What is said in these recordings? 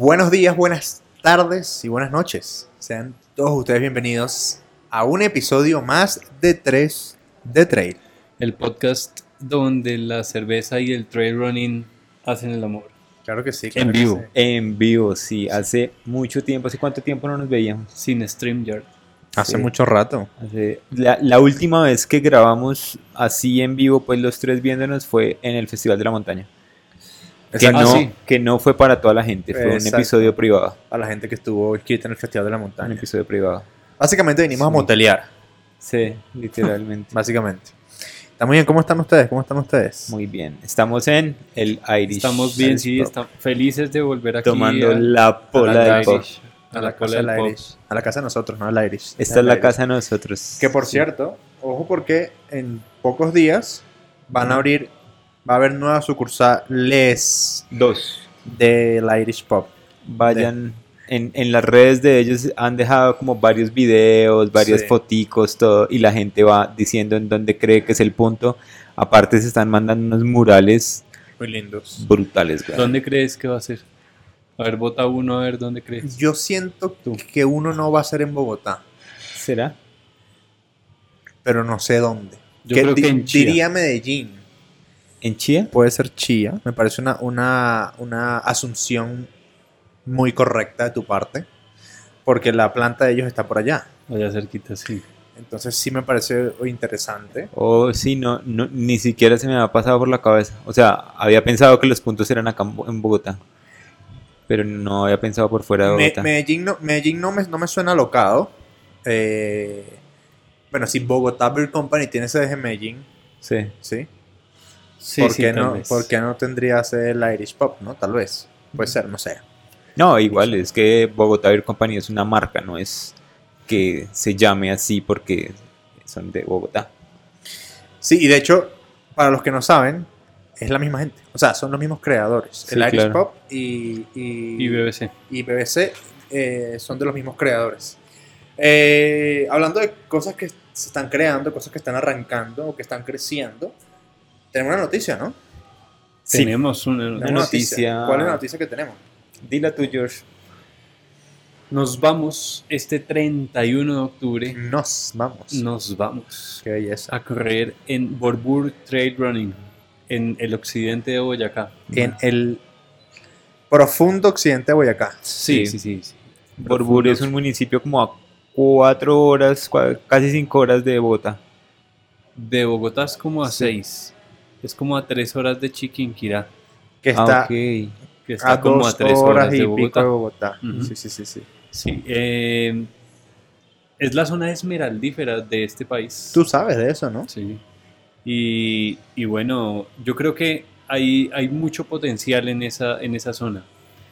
Buenos días, buenas tardes y buenas noches. Sean todos ustedes bienvenidos a un episodio más de 3 de Trail. El podcast donde la cerveza y el trail running hacen el amor. Claro que sí. En claro que vivo. sí. En vivo, sí. Hace mucho tiempo. ¿Hace cuánto tiempo no nos veíamos? Sin StreamYard. Hace Sí. mucho rato. La última vez que grabamos así en vivo, pues los tres viéndonos, fue en el Festival de la Montaña. Exacto. sí. Que no fue para toda la gente, fue Exacto. un episodio privado. A la gente que estuvo inscrita en el Festival de la Un Montaña. episodio privado. Básicamente vinimos a Sí. motelear. Sí, literalmente. Básicamente. Está muy bien. ¿Cómo están ustedes? ¿Cómo están ustedes? Muy bien. Estamos en el Irish. Estamos bien, Irish sí, Pub. estamos felices de volver aquí tomando a la pola la del pop. Irish, a la cola casa del pop. Irish. A la casa de nosotros, no al Irish. Esta es Al la Irish. casa de nosotros. Que por Sí. cierto, ojo porque en pocos días van a abrir, va a haber nuevas sucursales Dos. del Irish Pub. Vayan en las redes de ellos, han dejado como varios videos, varias Sí. foticos, todo, y la gente va diciendo en dónde cree que es el punto. Aparte se están mandando unos murales Muy lindos. brutales, güey. ¿Dónde crees que va a ser? A ver, vota uno, a ver dónde crees. Yo siento que uno no va a ser en Bogotá, ¿Será? pero no sé dónde. Yo creo que en Chía. Diría Medellín. ¿En Chía? Puede ser Chía. Me parece una asunción muy correcta de tu parte. Porque la planta de ellos está por allá. Allá cerquita, sí. Entonces sí me parece interesante. Oh, sí, no, ni siquiera se me había pasado por la cabeza. O sea, había pensado que los puntos eran acá en Bogotá, pero no había pensado por fuera de Bogotá. Medellín no me suena alocado. Bueno, si Bogotá Beer Company tiene sede en Medellín, Sí. ¿sí? Sí, ¿Por sí, qué tal no, vez. por qué no tendría sede el Irish Pub, no? Tal vez. Puede ser, no sé. No, igual, es que Bogotá Beer Company es una marca, no es que se llame así porque son de Bogotá. Sí, y de hecho, para los que no saben, es la misma gente. O sea, son los mismos creadores. Sí, el Irish claro. Pub y BBC. y BBC son de los mismos creadores. Hablando de cosas que se están creando, cosas que están arrancando o que están creciendo, tenemos una noticia, ¿no? Sí. Tenemos una Tenemos noticia. ¿Cuál es la noticia que tenemos? Dila tú, George. Nos vamos este 31 de octubre. Nos vamos. Nos vamos Qué belleza. a correr en Borbur Trail Running, en el occidente de Boyacá. En el profundo occidente de Boyacá. Sí, Sí. sí, sí. Borbur es un municipio como a 4 horas, casi 5 horas de Bogotá. De Bogotá es como a Sí. 6. Es como a 3 horas de Chiquinquirá, Que está Ok. que a está como a 2 3 horas horas y de pico de Bogotá. Bogotá. Ujú. Sí. Sí, es la zona esmeraldífera de este país. Tú sabes de eso, ¿no? Sí. Y bueno, yo creo que hay mucho potencial en esa zona.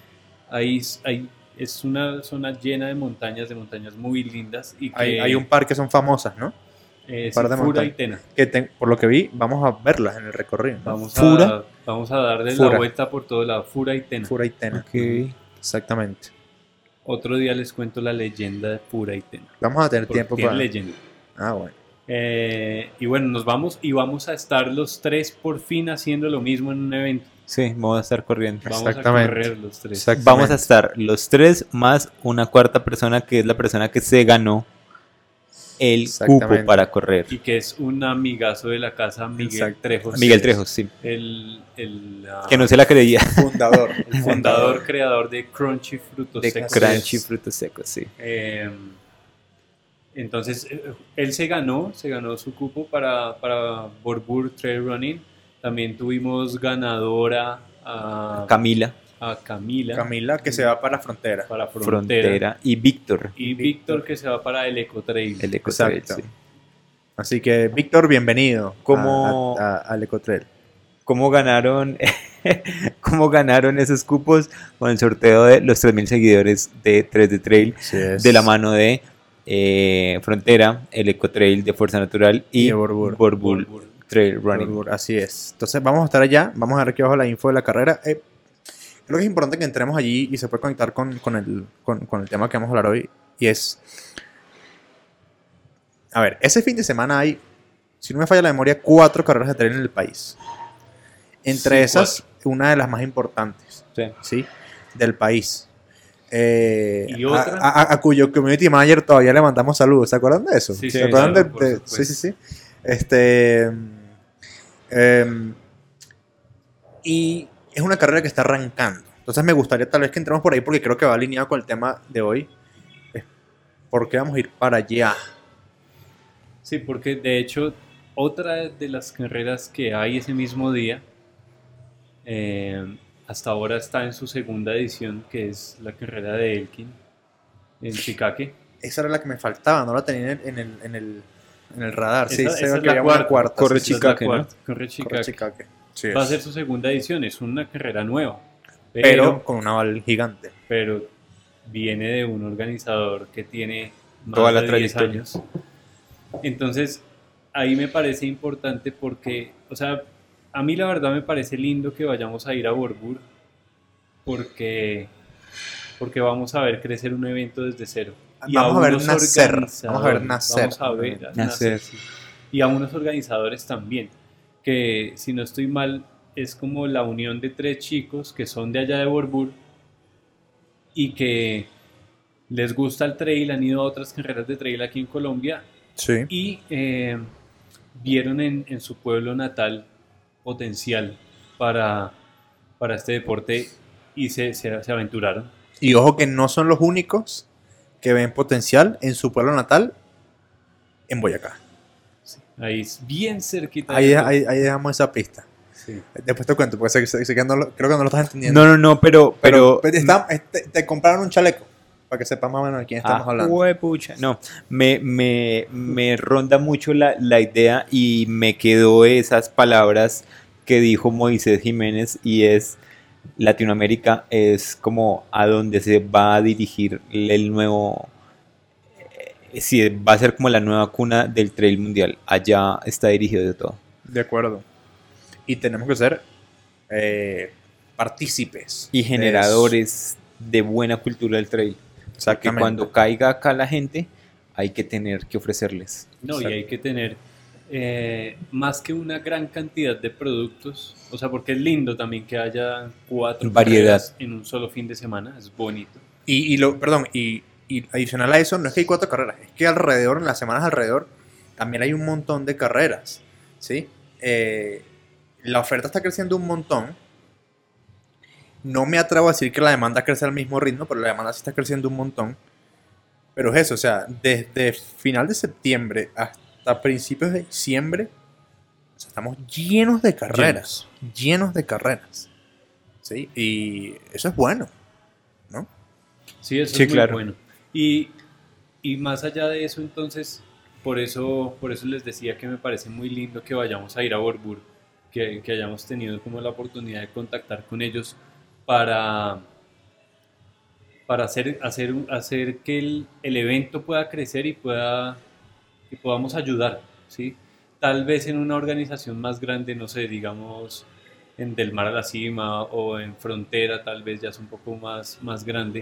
Es una zona llena de montañas muy lindas. Y que, Hay un par que son famosas, ¿no? sí, par de Fura montañas. y Tena. Por lo que vi, vamos a verlas en el recorrido, ¿no? Vamos a darle Fura. la vuelta por todo lado. Fura y Tena. Fura y Tena. Ok. Exactamente. Otro día les cuento la leyenda de Fura y Tena. Vamos a tener Porque tiempo tiene para... leyenda. Ah, bueno. Y bueno, nos vamos y vamos a estar los tres por fin haciendo lo mismo en un evento. Sí, vamos a estar corriendo. Vamos a Exactamente. correr los tres. Exactamente. Vamos a estar los tres más una cuarta persona que es la persona que se ganó el Exactamente. cupo para correr. Y que es un amigazo de la casa, Miguel Exacto. Trejos. Miguel Trejos, sí. El Que no se la creía. Fundador. el fundador, creador de Crunchy Frutos De Secos. Crunchy Frutos Secos, sí. Entonces, él se ganó su cupo para Borbur Trail Running. También tuvimos ganadora a Camila, Camila, Camila, que se va para la frontera. para Frontera. Frontera y Víctor, Y Víctor, que se va para el Ecotrail. el Ecotrail, Exacto. sí. Así que, Víctor, bienvenido ¿Cómo- al Ecotrail. ¿Cómo ganaron, cómo ganaron esos cupos? Con el sorteo de los 3.000 seguidores de 3 de Trail, de la mano de Frontera, el Ecotrail de Fuerza Natural y Y de Borbur. Borbur Trail Running. Así es. Entonces, vamos a estar allá. Vamos a ver aquí abajo la info de la carrera. Creo que es importante que entremos allí y se puede conectar con el tema que vamos a hablar hoy. Y es... A ver, ese fin de semana hay, si no me falla la memoria, 4 carreras de trail en el país. Entre Sí, esas, una de las más importantes, Sí. ¿sí? Del país. Y otra. A cuyo community manager todavía le mandamos saludos. ¿Se acuerdan de eso? Sí, ¿Se sí, acuerdan claro, por sí, supuesto. sí. Y es una carrera que está arrancando. Entonces me gustaría tal vez que entremos por ahí porque creo que va alineado con el tema de hoy. Es ¿por qué vamos a ir para allá? Sí, porque de hecho otra de las carreras que hay ese mismo día, hasta ahora está en su segunda edición, que es la carrera de Elkin en Chicaque. Esa era la que me faltaba, no la tenía en el radar. Sí, Esa se es ve que la había una cuarta. cuarta. Corre sí, sí, Chicaque, Esa es la ¿no? cuarta, Corre Corre Chicaque. Chicaque. Sí, Va a es. ser su segunda edición, es una carrera nueva, Pero con un aval gigante. pero viene de un organizador que tiene más Toda la de 10 trayectoria. años. Entonces, ahí me parece importante porque, o sea, a mí la verdad me parece lindo que vayamos a ir a Borbur porque vamos a ver crecer un evento desde cero. Vamos a ver unos nacer, organizadores, vamos a ver nacer. Vamos a ver Nacer. nacer, sí. Y a unos organizadores también, que si no estoy mal, es como la unión de 3 chicos que son de allá de Borbur y que les gusta el trail, han ido a otras carreras de trail aquí en Colombia Sí. y vieron en su pueblo natal potencial para este deporte y se aventuraron. Y ojo que no son los únicos que ven potencial en su pueblo natal, en Boyacá. Ahí es bien cerquita. Ahí, de- ahí dejamos esa pista. Sí. Después te cuento, porque sé que creo que no lo estás entendiendo. No, pero Te compraron un chaleco, para que sepas más o menos de quién estamos hablando. huepucha. No, me ronda mucho la idea y me quedó esas palabras que dijo Moisés Jiménez y es Latinoamérica es como a donde se va a dirigir el nuevo, sí, va a ser como la nueva cuna del trail mundial. Allá está dirigido de todo. De acuerdo. Y tenemos que ser partícipes. Y generadores de buena cultura del trail. O sea que Exactamente. cuando caiga acá la gente, hay que tener que ofrecerles. No, y Exacto. hay que tener más que una gran cantidad de productos, o sea, porque es lindo también que haya 4 Variedad. carreras en un solo fin de semana, es bonito. Y adicional a eso, no es que hay 4 carreras, es que alrededor, en las semanas alrededor, también hay un montón de carreras, ¿sí? La oferta está creciendo un montón. No me atrevo a decir que la demanda crece al mismo ritmo, pero la demanda sí está creciendo un montón. Pero es eso, o sea, desde final de septiembre hasta principios de diciembre, o sea, estamos llenos de carreras, llenos de carreras, ¿sí? Y eso es bueno, ¿no? Sí, eso Sí, es muy claro. bueno. Y más allá de eso, entonces, por eso les decía que me parece muy lindo que vayamos a ir a Borbur, que hayamos tenido como la oportunidad de contactar con ellos para hacer que el evento pueda crecer y podamos ayudar, ¿sí? Tal vez en una organización más grande, no sé, digamos en Del Mar a la Cima o en Frontera, tal vez ya es un poco más grande.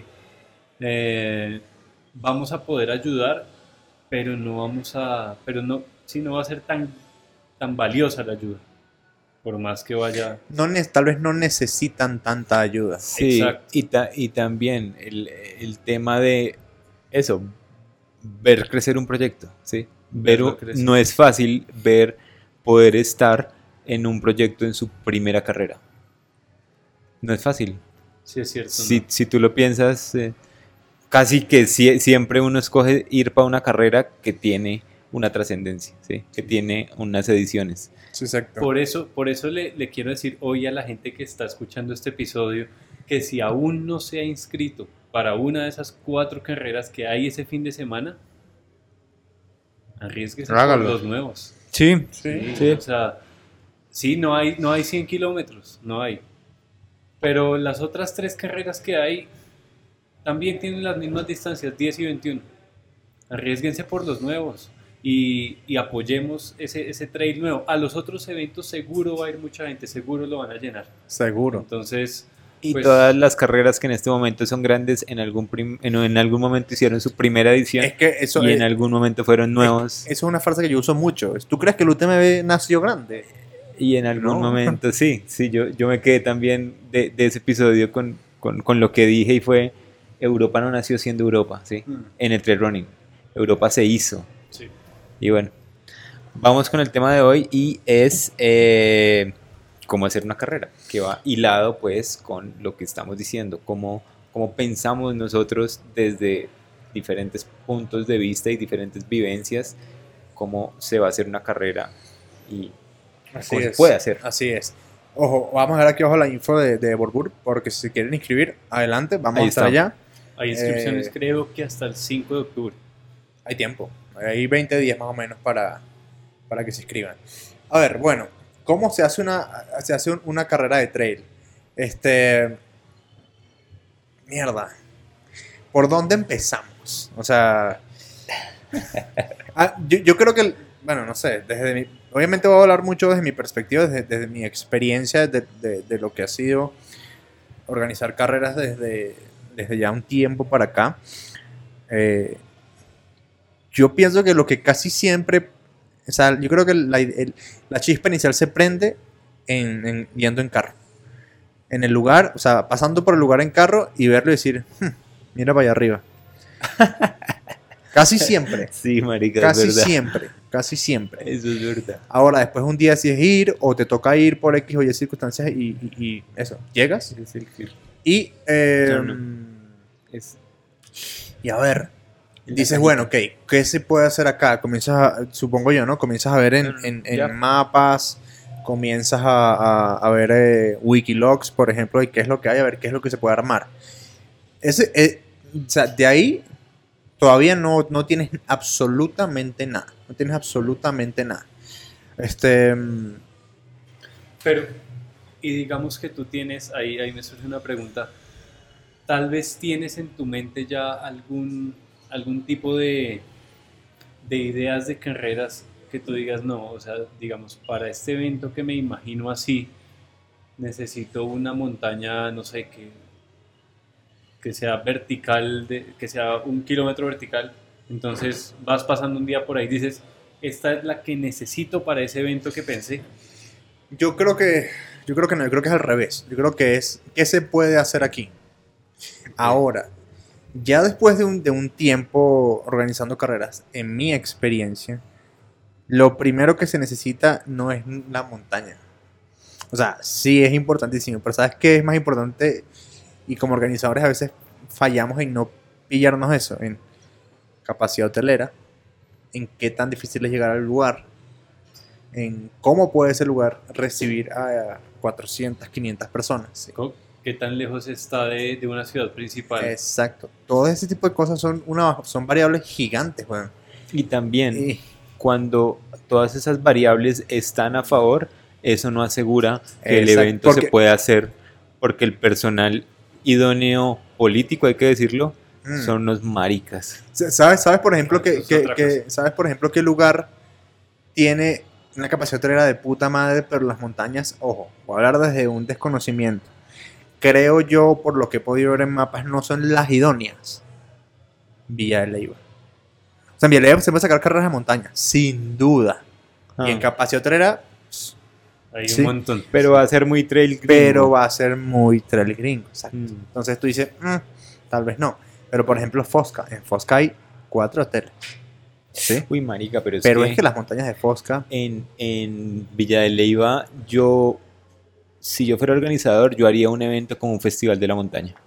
Vamos a poder ayudar, pero no va a ser tan valiosa la ayuda, por más que vaya. Tal vez no necesitan tanta ayuda. Sí, Exacto. y también el tema de eso, ver crecer un proyecto, ¿sí? Verlo crecer. No es fácil poder estar en un proyecto en su primera carrera. No es fácil. Sí, es cierto. Si tú lo piensas, casi que siempre uno escoge ir para una carrera que tiene una trascendencia, ¿sí? Que tiene unas ediciones. Sí, exacto. Por eso le quiero decir hoy a la gente que está escuchando este episodio que si aún no se ha inscrito para una de esas 4 carreras que hay ese fin de semana, arriesguese por Hágalo. los nuevos. Sí, Sí. O sea, sí, no hay 100 kilómetros, no hay. Pero las otras 3 carreras que hay también tienen las mismas distancias, 10 y 21. Arriesguense por los nuevos y apoyemos ese trail nuevo. A los otros eventos seguro va a ir mucha gente, seguro lo van a llenar. Seguro. Entonces, y pues, todas las carreras que en este momento son grandes, en algún momento hicieron su primera edición Es que eso y es, en algún momento fueron nuevos. eso es una frase que yo uso mucho. ¿Tú crees que el UTMB nació grande? Y en algún No. momento, sí, yo me quedé también de ese episodio con lo que dije y fue, Europa no nació siendo Europa, ¿sí? Mm. En el trail running. Europa se hizo. Sí. Y bueno, vamos con el tema de hoy y es cómo hacer una carrera, que va hilado pues con lo que estamos diciendo, cómo pensamos nosotros desde diferentes puntos de vista y diferentes vivencias, cómo se va a hacer una carrera y Así cómo se es. puede hacer. Así es. Ojo, vamos a ver aquí abajo la info de Borbur, porque si se quieren inscribir, adelante, vamos Ahí a estar está. allá. Hay inscripciones Eh, creo que hasta el 5 de octubre. Hay tiempo, hay 20 días más o menos para que se inscriban. A ver, bueno, ¿cómo se hace una carrera de trail? Mierda. ¿Por dónde empezamos? O sea, yo creo que, bueno, no sé, obviamente voy a hablar mucho desde mi perspectiva, desde mi experiencia, de lo que ha sido organizar carreras desde ya un tiempo para acá. Yo pienso que lo que casi siempre, o sea, yo creo que la chispa inicial se prende yendo en carro. En el lugar, o sea, pasando por el lugar en carro y verlo y decir, mira para allá arriba. Casi siempre. Sí, marica, Casi es verdad. siempre. Casi siempre. Eso es verdad. Ahora, después un día decides ir o te toca ir por X o Y circunstancias y eso, llegas Es el que- y... es- Y a ver, dices, bueno, ok, ¿qué se puede hacer acá? Supongo yo, ¿no? Comienzas a ver en Ya. mapas, comienzas a ver Wikilogs, por ejemplo, y qué es lo que hay, a ver qué es lo que se puede armar. O sea, de ahí todavía no tienes absolutamente nada. No tienes absolutamente nada. Pero, y digamos que tú tienes, ahí me surge una pregunta, tal vez tienes en tu mente ya algún tipo de ideas de carreras que tú digas, no, o sea, digamos, para este evento que me imagino así, necesito una montaña, no sé, que sea vertical, que sea 1 kilómetro vertical, entonces vas pasando un día por ahí y dices, esta es la que necesito para ese evento que pensé. Yo creo que no, yo creo que es al revés. Yo creo que es, ¿qué se puede hacer aquí? Ahora, ya después de un tiempo organizando carreras, en mi experiencia, lo primero que se necesita no es la montaña. O sea, sí es importantísimo, pero ¿sabes qué es más importante? Y como organizadores a veces fallamos en no pillarnos eso, en capacidad hotelera, en qué tan difícil es llegar al lugar, en cómo puede ese lugar recibir a 400, 500 personas. ¿Sí? ¿Qué tan lejos está de una ciudad principal? Exacto. Todo ese tipo de cosas son variables gigantes, weón. Y también, Y- cuando todas esas variables están a favor, eso no asegura que el Exacto, evento se porque- pueda hacer, porque el personal idóneo político, hay que decirlo, son unos maricas. ¿Sabes por ejemplo, Eso es otra cosa. ¿sabes por ejemplo qué lugar tiene una capacidad hotelera de puta madre, pero las montañas, ojo, voy a hablar desde un desconocimiento. Creo yo, por lo que he podido ver en mapas, no son las idóneas. Villa de Leyva. O sea, en Villa de Leyva se puede sacar carreras de montaña, sin duda. Y en Ah, capacidad hotelera, Hay sí, un montón. pero va a ser muy trail gringo. pero va a ser muy trail gringo. Exacto. Mm. Entonces tú dices, tal vez no. Pero por ejemplo, Fosca. En Fosca hay 4 hoteles. ¿Sí? Uy, marica, pero Pero es que las montañas de Fosca. en Villa de Leyva, si yo fuera organizador, yo haría un evento como un festival de la montaña.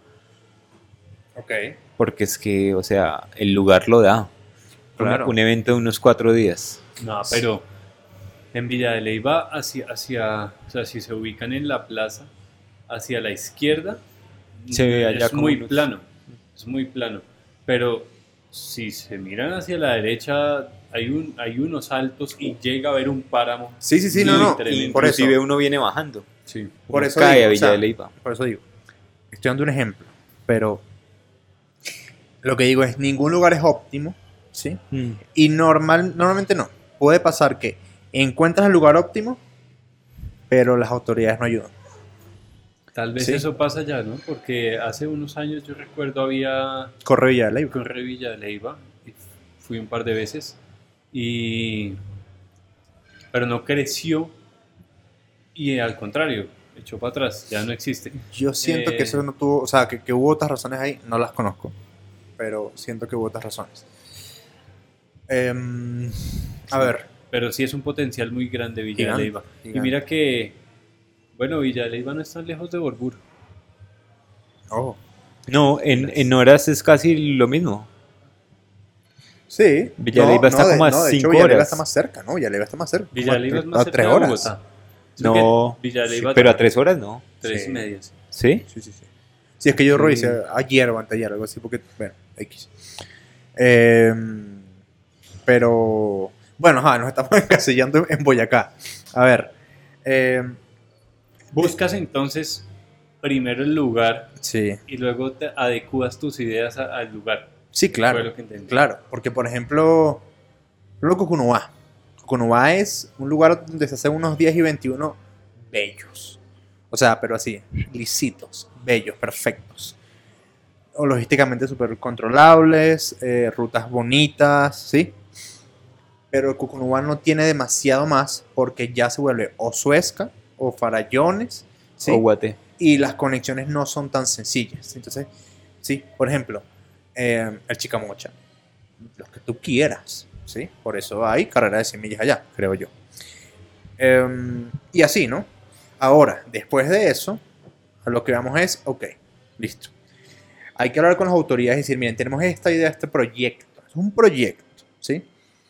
Ok. Porque es que, o sea, el lugar lo da. Claro. Un evento de unos 4 días. No, pero en Villa de Leyva, o sea, si se ubican en la plaza, hacia la izquierda, Se ve allá es como muy unos- plano. Es muy plano. Pero si se miran hacia la derecha, hay unos altos y llega a ver un páramo. Sí, no, muy no. tremendo. Por eso. Inclusive uno viene bajando. Sí. Por Uno eso cae digo, a o Villa sea, de Leyva. Por eso digo. Estoy dando un ejemplo. Pero lo que digo es, ningún lugar es óptimo. ¿Sí? Y normalmente no. Puede pasar que encuentras el lugar óptimo, pero las autoridades no ayudan. Tal vez Sí. eso pasa ya, ¿no? Porque hace unos años yo recuerdo había Corre Villa de Leyva. Corre Villa de Leyva, y fui un par de veces, pero no creció y al contrario, echó para atrás, ya no existe. Yo siento que eso no tuvo, o sea, que hubo otras razones ahí, no las conozco, pero siento que hubo otras razones. A ver. Pero sí es un potencial muy grande Villa Gigante, de Leyva. gigante. Y mira que, bueno, Villa de Leyva no es tan lejos de Borbur. Oh. No, en horas es casi lo mismo. Sí. Villalba está como a de hecho, 5 Villalba horas. está más cerca, ¿no? Villalba está más cerca. Villa de Leyva es a más cerca 3 de horas. Bogotá. No, Villa de sí, Leyva pero a 3 horas no. 3 Sí. y media. Sí. ¿Sí? Sí, sí, sí. Sí, es que yo Sí. revisé ayer o anteayer, algo así, porque, bueno, X. Pero, bueno, nos estamos encasillando en Boyacá. A ver. Buscas entonces primero el lugar Sí. y luego te adecuas tus ideas al lugar. Sí, claro. Fue lo que entendí. Claro, porque, por ejemplo, Cucunúa. Cucunúa es un lugar donde se hacen unos 10 y 21 bellos. O sea, pero así, lisitos, bellos, perfectos. O logísticamente súper controlables, rutas bonitas, ¿sí? Pero Cucunúa no tiene demasiado más porque ya se vuelve o Suezca o Farallones, ¿sí? O Guate. Y las conexiones no son tan sencillas. Entonces, sí, por ejemplo, el Chicamocha, los que tú quieras, ¿sí? Por eso hay carrera de 100 millas allá, creo yo. Y así, ¿no? Ahora, después de eso, a lo que vamos es, ok, listo. Hay que hablar con las autoridades y decir, miren, tenemos esta idea, este proyecto. Es un proyecto, ¿sí?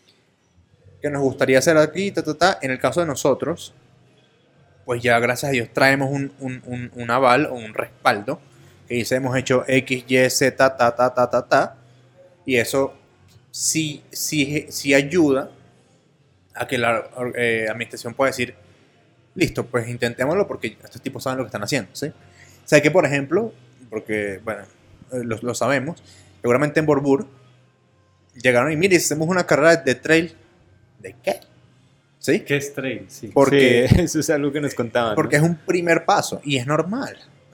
Que nos gustaría hacer aquí, En el caso de nosotros, pues ya gracias a Dios traemos un aval o un respaldo que dice hemos hecho X, Y, Z, y eso sí ayuda a que la administración pueda decir listo, pues intentémoslo porque estos tipos saben lo que están haciendo, ¿sí? O sea que, por ejemplo, porque, bueno, lo sabemos, seguramente en Borbur llegaron y mire, hacemos una carrera de trail, ¿de qué? ¿Sí? ¿Qué es trail? Sí. Porque, Sí, eso es algo que nos contaban. porque ¿no? es un primer paso y es normal.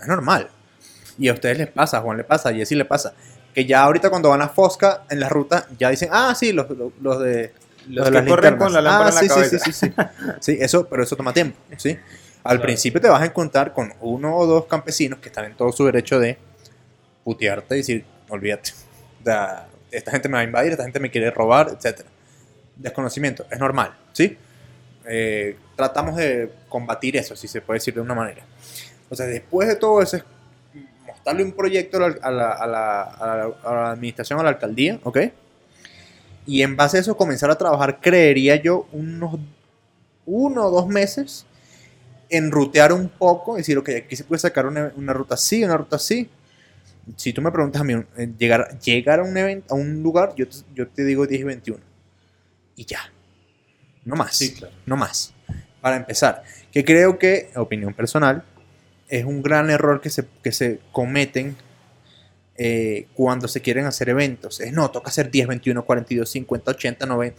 Y a ustedes les pasa, a Juan le pasa, a Jessy le pasa, que ya ahorita cuando van a Fosca en la ruta ya dicen, sí, los de Los de que las corren linternas. con la lámpara en la sí, cabeza. sí. Sí, pero eso toma tiempo, ¿sí? Al Claro. principio te vas a encontrar con 1 o 2 campesinos que están en todo su derecho de putearte y decir, olvídate, esta gente me va a invadir, esta gente me quiere robar, etc. Desconocimiento, es normal, ¿sí? Tratamos de combatir eso, si se puede decir de una manera. O sea, después de todo eso es mostrarle un proyecto a la administración, a la alcaldía, ¿ok? Y en base a eso comenzar a trabajar, creería yo, unos 1 o 2 meses en rutear un poco, decir, ok, aquí se puede sacar una ruta así, una ruta así. Si tú me preguntas a mí, llegar a un evento, a un lugar, yo te digo 10 y 21. Y ya. No más. Sí, claro. No más. Para empezar, que creo que, opinión personal, es un gran error que se cometen cuando se quieren hacer eventos. Toca hacer 10, 21, 42, 50, 80, 90.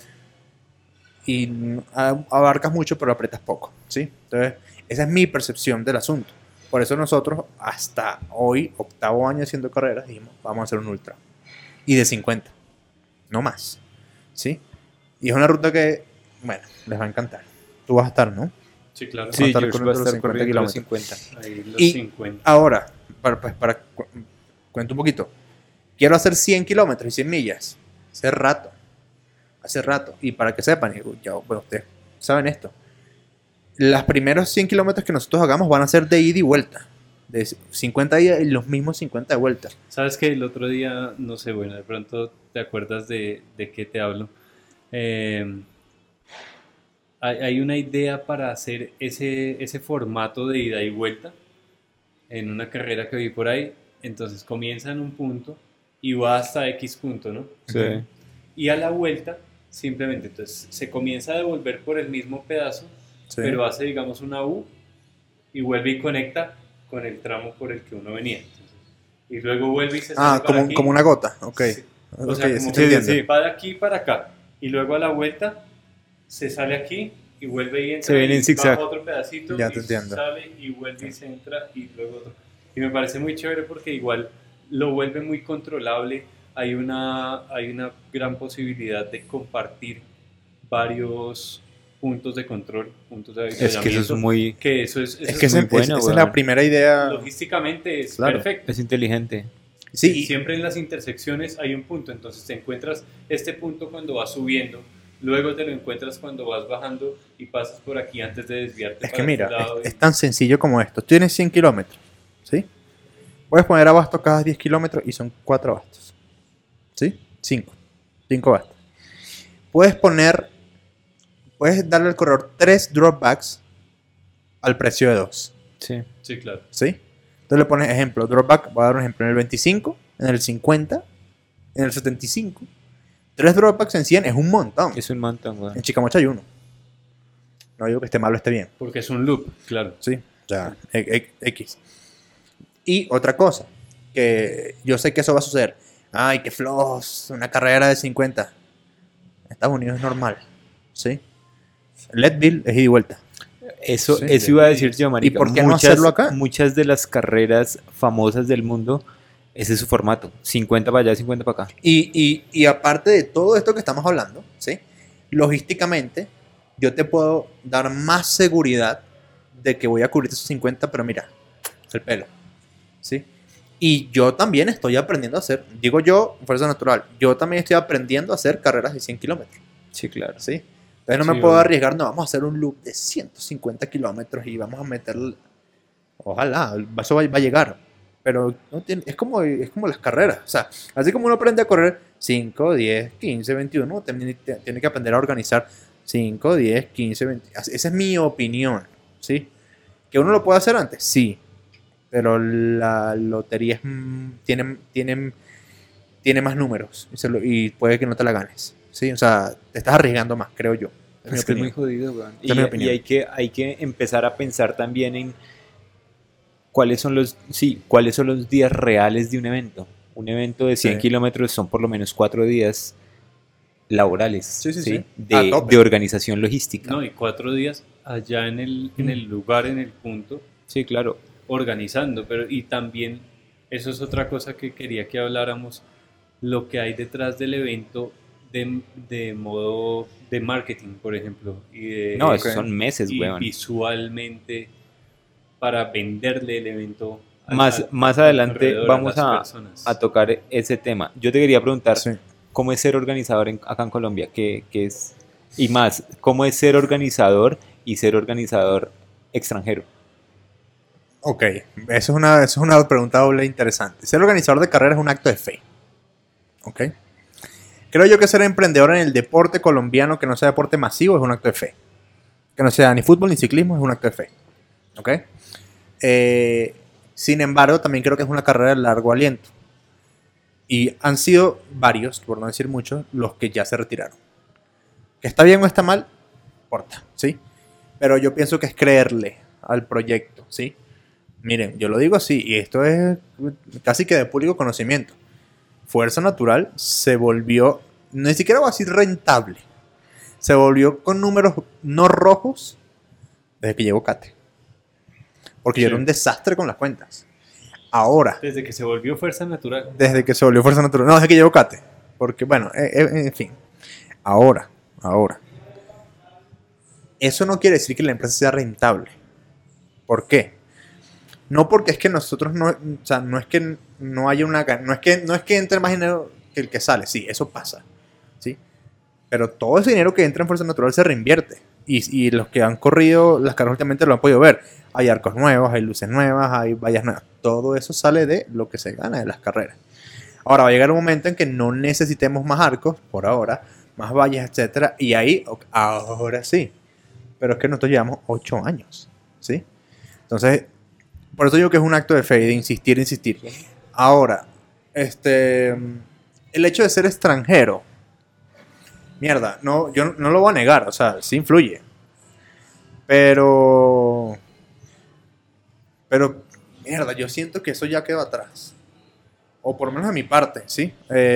Y abarcas mucho, pero aprietas poco, ¿sí? Entonces, esa es mi percepción del asunto. Por eso nosotros, hasta hoy, 8º año haciendo carreras, dijimos, vamos a hacer un ultra. Y de 50. No más. ¿Sí? Y es una ruta que, bueno, les va a encantar. Tú vas a estar, ¿no? Sí, claro. Sí, estar yo corriendo voy a los estar 50 corriendo los kilómetros. 50. Ahí los Y 50. ahora, cuento un poquito. Quiero hacer 100 kilómetros y 100 millas. Hace rato. Y para que sepan, bueno, ustedes saben esto. Los primeros 100 kilómetros que nosotros hagamos van a ser de ida y vuelta. De 50 días y los mismos 50 de vuelta. Sabes que el otro día, no sé, bueno, de pronto te acuerdas de qué te hablo. Hay una idea para hacer ese formato de ida y vuelta en una carrera que vi por ahí. Entonces comienza en un punto y va hasta X punto, ¿no? Sí. Y a la vuelta, simplemente, entonces se comienza a devolver por el mismo pedazo, Sí. pero hace, digamos, una U y vuelve y conecta con el tramo por el que uno venía. Entonces, y luego vuelve y se sale para aquí. Como una gota. Ok. Sí. O Ok, sea, sí como te entiendo. que va de aquí para acá y luego a la vuelta se sale aquí y vuelve y entra. Se viene en y zigzag. baja otro pedacito Ya y te entiendo. sale y vuelve y se entra y luego otro. Y me parece muy chévere porque igual lo vuelve muy controlable. Hay una gran posibilidad de compartir varios puntos de control, puntos de Es que eso es avituallamiento, muy... que eso es Es que muy esa bueno, es weón. la primera idea. logísticamente es Claro. perfecto. Es inteligente. Y Sí, siempre en las intersecciones hay un punto, entonces te encuentras este punto cuando vas subiendo, luego te lo encuentras cuando vas bajando y pasas por aquí antes de desviarte es que para mira, este lado. es tan sencillo como esto. Tú tienes 100 kilómetros, ¿sí? Puedes poner abasto cada 10 kilómetros y son 4 abastos. ¿Sí? 5 abastos. Puedes darle al corredor 3 dropbacks al precio de 2. Sí. Sí, claro. ¿Sí? Entonces le pones ejemplo, dropback, voy a dar un ejemplo, en el 25, en el 50, en el 75. 3 dropbacks en 100 es un montón. Es un montón, weón. En Chicamocha hay uno. No digo que esté mal o esté bien. Porque es un loop, claro. Sí, o sea, X. Y otra cosa, que yo sé que eso va a suceder. Ay, qué flojos, una carrera de 50. En Estados Unidos es normal. ¿Sí? Leadville es ida y vuelta. Eso, Sí, eso iba a decir yo, marica. ¿Y por qué no hacerlo acá? Muchas de las carreras famosas del mundo, ese es su formato. 50 para allá, 50 para acá. Y aparte de todo esto que estamos hablando, ¿sí? Logísticamente, yo te puedo dar más seguridad de que voy a cubrir esos 50, pero mira, el pelo. ¿Sí? Y yo también estoy aprendiendo a hacer, digo yo, fuerza natural, yo también estoy aprendiendo a hacer carreras de 100 kilómetros. Sí, claro. ¿Sí? Entonces no me Sí, puedo obvio. arriesgar, no, vamos a hacer un loop de 150 kilómetros y vamos a meter, ojalá, eso va a llegar, pero no es como las carreras, o sea, así como uno aprende a correr 5, 10, 15, 21, uno también tiene que aprender a organizar 5, 10, 15, 20, esa es mi opinión, ¿sí? ¿Que uno lo puede hacer antes? Sí, pero la lotería tiene más números y puede que no te la ganes, ¿sí? O sea, te estás arriesgando más, creo yo. Es que es muy jodido, weón. Esa es mi Y opinión. hay que empezar a pensar también en cuáles son los días reales de un evento. Un evento de 100 Sí. kilómetros son por lo menos 4 días laborales, Sí. A De, tope. de organización logística. No, y 4 días allá en el lugar, en el punto, Sí, claro. organizando, pero y también eso es otra cosa que quería que habláramos, lo que hay detrás del evento de modo de marketing, por ejemplo, y de No, ok. esos son meses, y weón. visualmente para venderle el evento Más adelante alrededor vamos las a personas. tocar ese tema. Yo te quería preguntar, Sí. ¿cómo es ser organizador acá en Colombia? ¿Qué es? Y más, ¿cómo es ser organizador y ser organizador extranjero? Ok, eso es una pregunta doble interesante. Ser organizador de carreras es un acto de fe. Ok. Creo yo que ser emprendedor en el deporte colombiano que no sea deporte masivo es un acto de fe. Que no sea ni fútbol ni ciclismo es un acto de fe. Ok. Sin embargo, también creo que es una carrera de largo aliento. Y han sido varios, por no decir muchos, los que ya se retiraron. Que está bien o está mal, no importa, ¿sí? Pero yo pienso que es creerle al proyecto, ¿sí? Miren, yo lo digo así, y esto es casi que de público conocimiento. Fuerza Natural se volvió, ni siquiera voy a decir rentable, se volvió con números no rojos desde que llegó Kate. Porque yo Sí. era un desastre con las cuentas. Ahora, Desde que se volvió fuerza natural. desde que se volvió Fuerza Natural, no, desde que llegó Kate. Porque, bueno, en fin. Ahora. Eso no quiere decir que la empresa sea rentable. ¿Por qué? No porque es que nosotros no, o sea, no es que no haya no es que entre más dinero que el que sale, sí, eso pasa, ¿sí? Pero todo ese dinero que entra en Fuerza Natural se reinvierte. Y los que han corrido las carreras últimamente lo han podido ver. Hay arcos nuevos, hay luces nuevas, hay vallas nuevas. Todo eso sale de lo que se gana de las carreras. Ahora va a llegar un momento en que no necesitemos más arcos, por ahora, más vallas, etcétera. Y ahí, ahora sí. Pero es que nosotros llevamos 8 años, ¿sí? Entonces, por eso digo que es un acto de fe, de insistir. Ahora, el hecho de ser extranjero, mierda, no, yo no lo voy a negar, o sea, sí influye. Pero, mierda, yo siento que eso ya quedó atrás. O por lo menos de mi parte, ¿sí?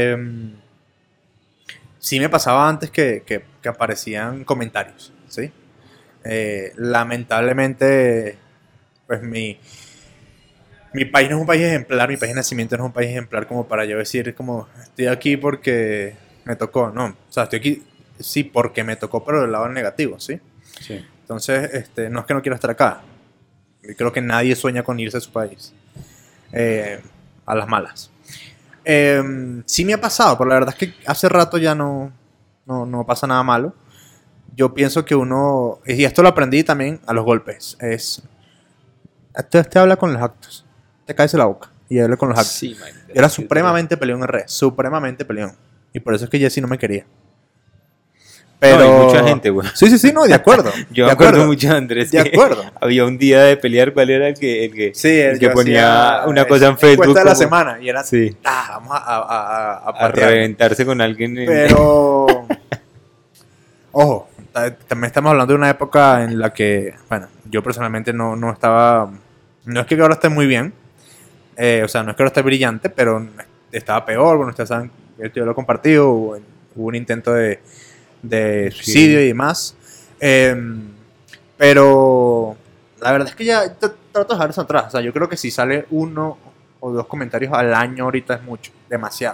Sí me pasaba antes que aparecían comentarios, ¿sí? Lamentablemente, pues mi país no es un país ejemplar, mi país de nacimiento no es un país ejemplar como para yo decir como estoy aquí porque me tocó, no, o sea, estoy aquí sí porque me tocó, pero del lado negativo, ¿sí? Sí. Entonces, no es que no quiera estar acá. Yo creo que nadie sueña con irse a su país. A las malas. Sí me ha pasado, pero la verdad es que hace rato ya no pasa nada malo. Yo pienso que uno, y esto lo aprendí también a los golpes, te habla con los actos. Te caes la boca y habla con los actos. Sí, man. Yo era supremamente peleón en redes, supremamente peleón. Y por eso es que Jesse no me quería. Pero... No, hay mucha gente, güey. Sí, no, de acuerdo. Yo de me acuerdo acuerdo. mucho, Andrés, De que acuerdo. había un día de pelear, ¿cuál era el que Yo ponía hacía, una cosa en encuesta Facebook? de la como- semana. Y era, Sí, vamos a a patear. reventarse con alguien. Pero... Ojo, también estamos hablando de una época en la que, bueno, yo personalmente no estaba... No es que ahora esté muy bien. O sea, no es que ahora esté brillante, pero estaba peor. Bueno, ustedes saben, yo lo he compartido. Hubo un intento de suicidio y demás. Pero la verdad es que ya trato de dejar eso atrás. O sea, yo creo que si sale 1 o 2 comentarios al año ahorita es mucho, demasiado.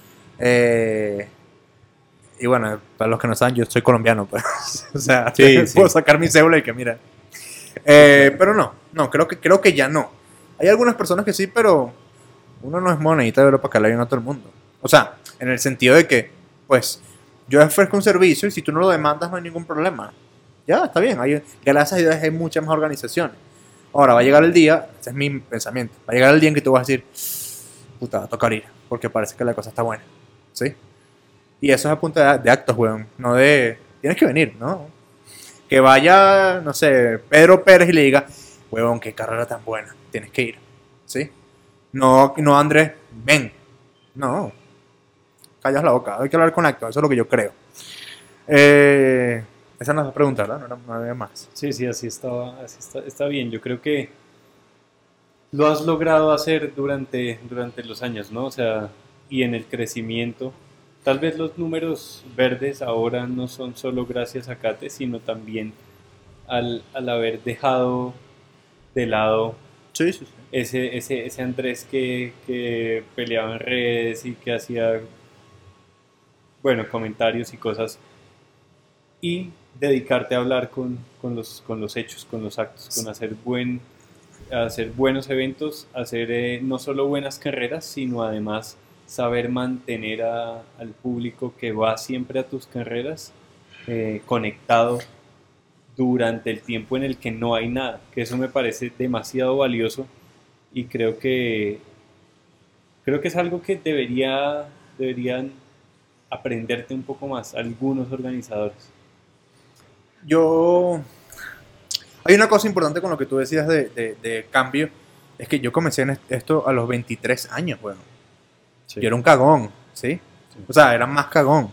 Y bueno, para los que no saben, yo soy colombiano, pues. O sea, Sí, puedo sí. sacar mi cédula y que mira. Pero no, creo que ya no. Hay algunas personas que sí, pero uno no es monedita de oro para que le vayan a todo el mundo. O sea, en el sentido de que, pues, yo ofrezco un servicio y si tú no lo demandas no hay ningún problema. Ya, está bien. Gracias a Dios hay muchas más organizaciones. Ahora, va a llegar el día, ese es mi pensamiento, va a llegar el día en que tú vas a decir, puta, va a tocar ir, porque parece que la cosa está buena. ¿Sí? Y eso es a punta de actos, weón. No de, tienes que venir, ¿no? Que vaya, no sé, Pedro Pérez y le diga, weón, qué carrera tan buena, tienes que ir. ¿Sí? No, Andrés, ven. No. Callas la boca, hay que hablar con actos, eso es lo que yo creo. Esa no es la pregunta, ¿verdad? No había más. Sí, así está bien. Yo creo que lo has logrado hacer durante los años, ¿no? O sea, y en el crecimiento. Tal vez los números verdes ahora no son solo gracias a Kate, sino también al haber dejado de lado Sí. ese Andrés que peleaba en redes y que hacía, bueno, comentarios y cosas, y dedicarte a hablar con los hechos, con los actos, con hacer buenos eventos, hacer no solo buenas carreras, sino además saber mantener al público que va siempre a tus carreras conectado durante el tiempo en el que no hay nada, que eso me parece demasiado valioso y creo que es algo que deberían aprenderte un poco más algunos organizadores. Hay una cosa importante con lo que tú decías de cambio, es que yo comencé en esto a los 23 años, bueno. Sí. Yo era un cagón, ¿sí? O sea, era más cagón.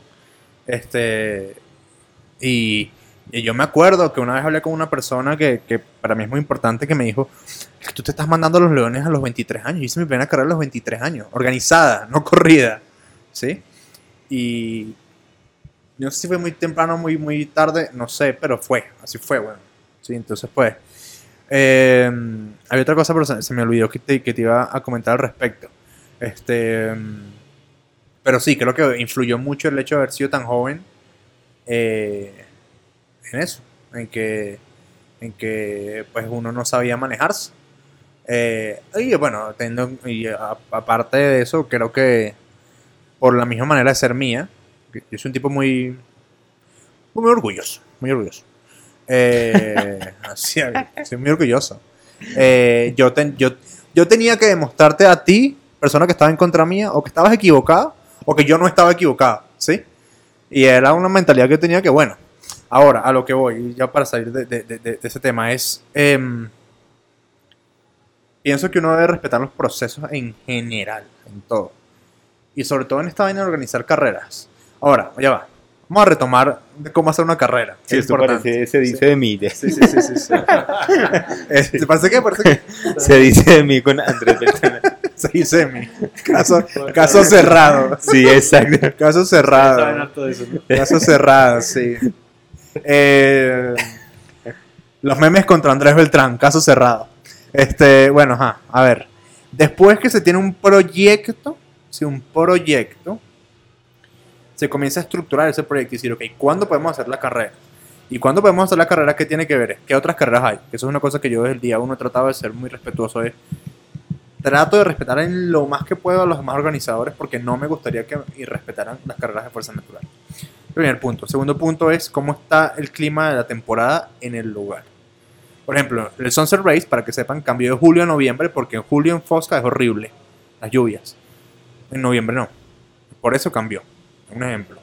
Y yo me acuerdo que una vez hablé con una persona que para mí es muy importante, que me dijo, es que tú te estás mandando a los leones a los 23 años. Yo hice mi primera carrera a los 23 años, organizada, no corrida, ¿sí? Y no sé si fue muy temprano, muy tarde, no sé, pero así fue, bueno. Sí, entonces pues, había otra cosa, pero se me olvidó que te iba a comentar al respecto. Pero sí, creo que influyó mucho el hecho de haber sido tan joven en eso, en que pues uno no sabía manejarse. Y bueno, aparte de eso, creo que por la misma manera de ser mía, yo soy un tipo muy orgulloso, muy orgulloso. Así, soy muy orgulloso. Yo tenía que demostrarte a ti, persona que estaba en contra mía, o que estabas equivocado, o que yo no estaba equivocado, ¿sí? Y era una mentalidad que tenía que, bueno, ahora, a lo que voy, ya para salir de ese tema, es, pienso que uno debe respetar los procesos en general, en todo. Y sobre todo en esta vaina de organizar carreras. Ahora, ya va. Vamos a retomar de cómo hacer una carrera. Sí, Es esto importante. se dice de mí. Sí. Parece que Se dice de mí con Andrés Beltrán. se dice mi caso cerrado. Sí, exacto. Caso Saben cerrado. harto de eso, ¿no? Caso cerrado, sí. Los memes contra Andrés Beltrán, caso cerrado. Bueno, a ver. Después que se tiene un proyecto, se comienza a estructurar ese proyecto y decir, ok, ¿cuándo podemos hacer la carrera? ¿Y cuándo podemos hacer la carrera? ¿Qué tiene que ver? ¿Qué otras carreras hay? Eso es una cosa que yo desde el día uno he tratado de ser muy respetuoso. Trato de respetar en lo más que puedo a los demás organizadores porque no me gustaría que irrespetaran las carreras de fuerza natural. Primer punto. Segundo punto es cómo está el clima de la temporada en el lugar. Por ejemplo, el Sunset Race, para que sepan, cambió de julio a noviembre porque en julio en Fosca es horrible. Las lluvias. En noviembre no. Por eso cambió. Un ejemplo.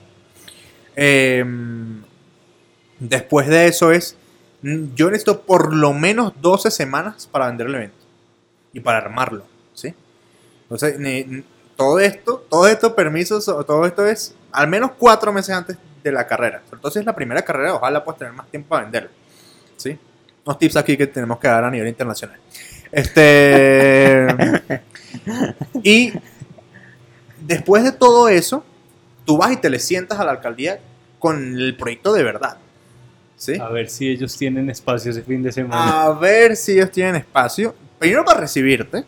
Después de eso yo necesito por lo menos 12 semanas para vender el evento y para armarlo, ¿sí? Entonces, todos estos permisos, todo esto es al menos 4 meses antes de la carrera. Entonces, la primera carrera, ojalá puedas tener más tiempo para venderlo, ¿sí? Unos tips aquí que tenemos que dar a nivel internacional. Y después de todo eso, tú vas y te le sientas a la alcaldía con el proyecto de verdad. ¿Sí? A ver si ellos tienen espacio ese fin de semana. A ver si ellos tienen espacio. Primero para recibirte.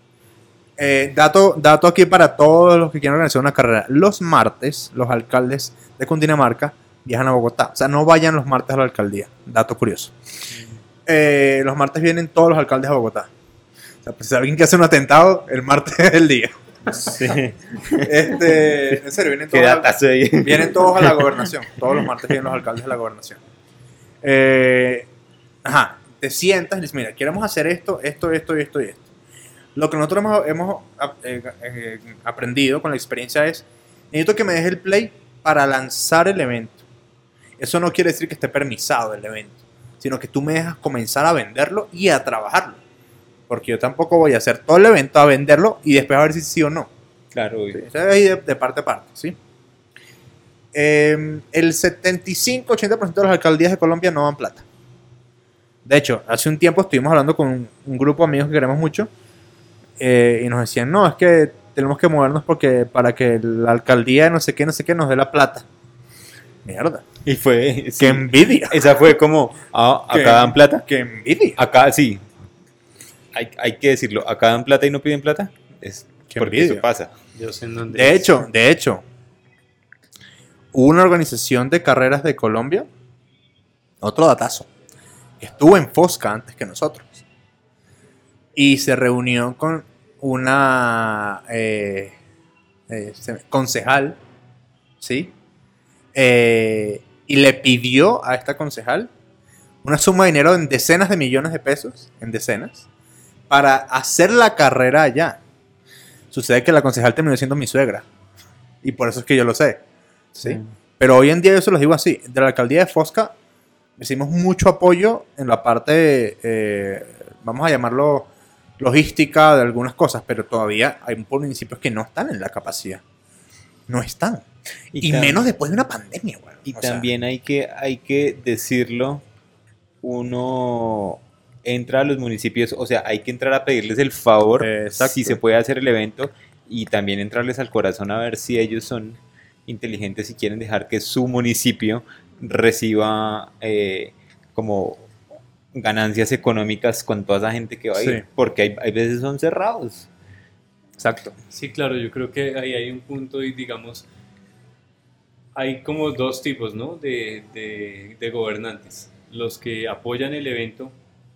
Dato aquí para todos los que quieran organizar una carrera. Los martes, los alcaldes de Cundinamarca viajan a Bogotá. O sea, no vayan los martes a la alcaldía. Dato curioso. Los martes vienen todos los alcaldes a Bogotá. O sea, pues, si alguien que hace un atentado, el martes es el día. Sí. En serio, vienen todos a la gobernación. Todos los martes vienen los alcaldes a la gobernación. Te sientas y dices, mira, queremos hacer esto. Lo que nosotros hemos aprendido con la experiencia es, necesito que me dejes el play para lanzar el evento. Eso no quiere decir que esté permisado el evento, sino que tú me dejas comenzar a venderlo y a trabajarlo. Porque yo tampoco voy a hacer todo el evento a venderlo y después a ver si sí o no. Claro. Sí, eso es ahí de parte a parte, ¿sí? El 75-80% de las alcaldías de Colombia no dan plata. De hecho, hace un tiempo estuvimos hablando con un grupo de amigos que queremos mucho y nos decían, no, es que tenemos que movernos porque para que la alcaldía de no sé qué nos dé la plata. Mierda. Y fue... ¡Qué envidia! Esa fue como, acá dan plata. ¡Qué envidia! Acá sí. Hay que decirlo, acá dan plata y no piden plata. Es Qué porque envidia. eso pasa. Yo sé en dónde De es. hecho, hubo una organización de carreras de Colombia, otro datazo, que estuvo en Fosca antes que nosotros. Y se reunió con una concejal, ¿sí? Y le pidió a esta concejal una suma de dinero en decenas de millones de pesos, para hacer la carrera allá. Sucede que la concejal terminó siendo mi suegra. Y por eso es que yo lo sé. ¿Sí? Pero hoy en día yo se los digo así. De la alcaldía de Fosca recibimos mucho apoyo en la parte, vamos a llamarlo, logística de algunas cosas. Pero todavía hay municipios que no están en la capacidad. No están. Y menos después de una pandemia. Bueno, y también hay que decirlo, uno entra a los municipios, o sea, hay que entrar a pedirles el favor si se puede hacer el evento y también entrarles al corazón a ver si ellos son inteligentes y quieren dejar que su municipio reciba como ganancias económicas con toda esa gente que va a ir, porque hay veces son cerrados. Exacto. Sí, claro, yo creo que ahí hay un punto y digamos, hay como dos tipos, ¿no? de gobernantes. Los que apoyan el evento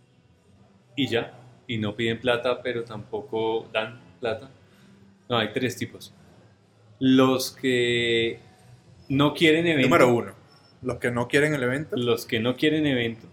y ya, y no piden plata, pero tampoco dan plata. No, hay tres tipos. Los que no quieren evento. Número 1. Los que no quieren el evento. Los que no quieren evento.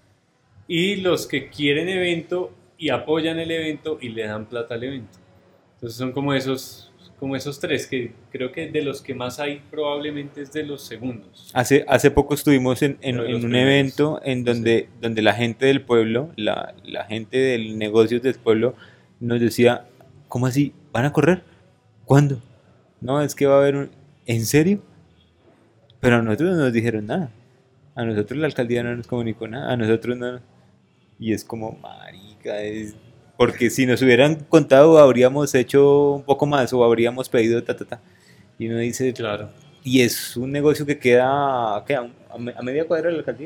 Y los que quieren evento y apoyan el evento y le dan plata al evento. Entonces son como esos tres, que creo que de los que más hay probablemente es de los segundos. Hace poco estuvimos en un evento en donde la gente del pueblo, la gente del negocio del pueblo nos decía, ¿cómo así? ¿Van a correr? ¿Cuándo? No, es que va a haber ¿En serio? Pero a nosotros no nos dijeron nada. A nosotros la alcaldía no nos comunicó nada. A nosotros no. Y es como, marica, porque si nos hubieran contado habríamos hecho un poco más o habríamos pedido y uno dice, claro, y es un negocio que queda a media cuadra de la alcaldía.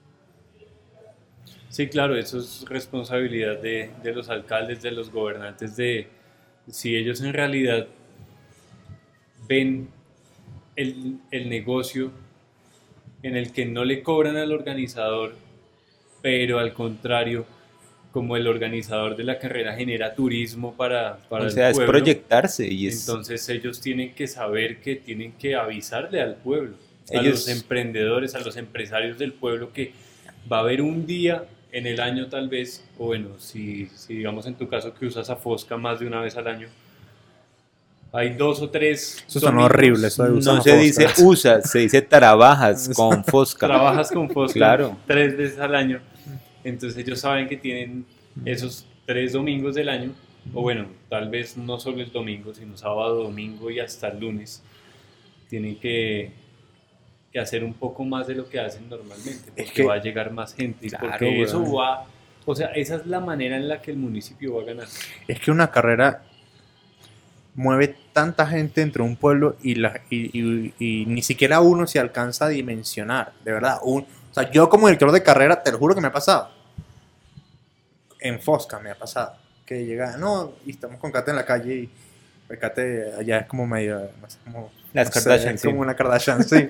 Sí, claro, eso es responsabilidad de los alcaldes, de los gobernantes, de si ellos en realidad ven el negocio en el que no le cobran al organizador, pero al contrario, como el organizador de la carrera genera turismo para O el sea, es pueblo, proyectarse y es... entonces ellos tienen que saber que tienen que avisarle al pueblo, a Ellos- los emprendedores, a los empresarios del pueblo, que va a haber un día en el año tal vez, o bueno, si digamos en tu caso que usas a Fosca más de una vez al año, hay 2 o 3 Eso sonó domingos, horrible, eso de usar No se dice Fosca. usa, se dice trabajas con Fosca. trabajas con Fosca Claro. 3 veces al año, entonces ellos saben que tienen esos 3 domingos del año, o bueno, tal vez no solo el domingo, sino sábado, domingo y hasta el lunes, tienen que hacer un poco más de lo que hacen normalmente, porque que- va a llegar más gente, y Claro, porque eso weón. va, o sea, esa es la manera en la que el municipio va a ganar. Es que una carrera mueve tanta gente entre un pueblo y ni siquiera uno se alcanza a dimensionar, de verdad. O sea, yo como director de carrera, te lo juro que me ha pasado. En Fosca me ha pasado. Que llega, no, y estamos con Kate en la calle y pues, Kate allá es como medio, no sé, como... Las no sé, Kardashian, es sí. como una Kardashian, sí.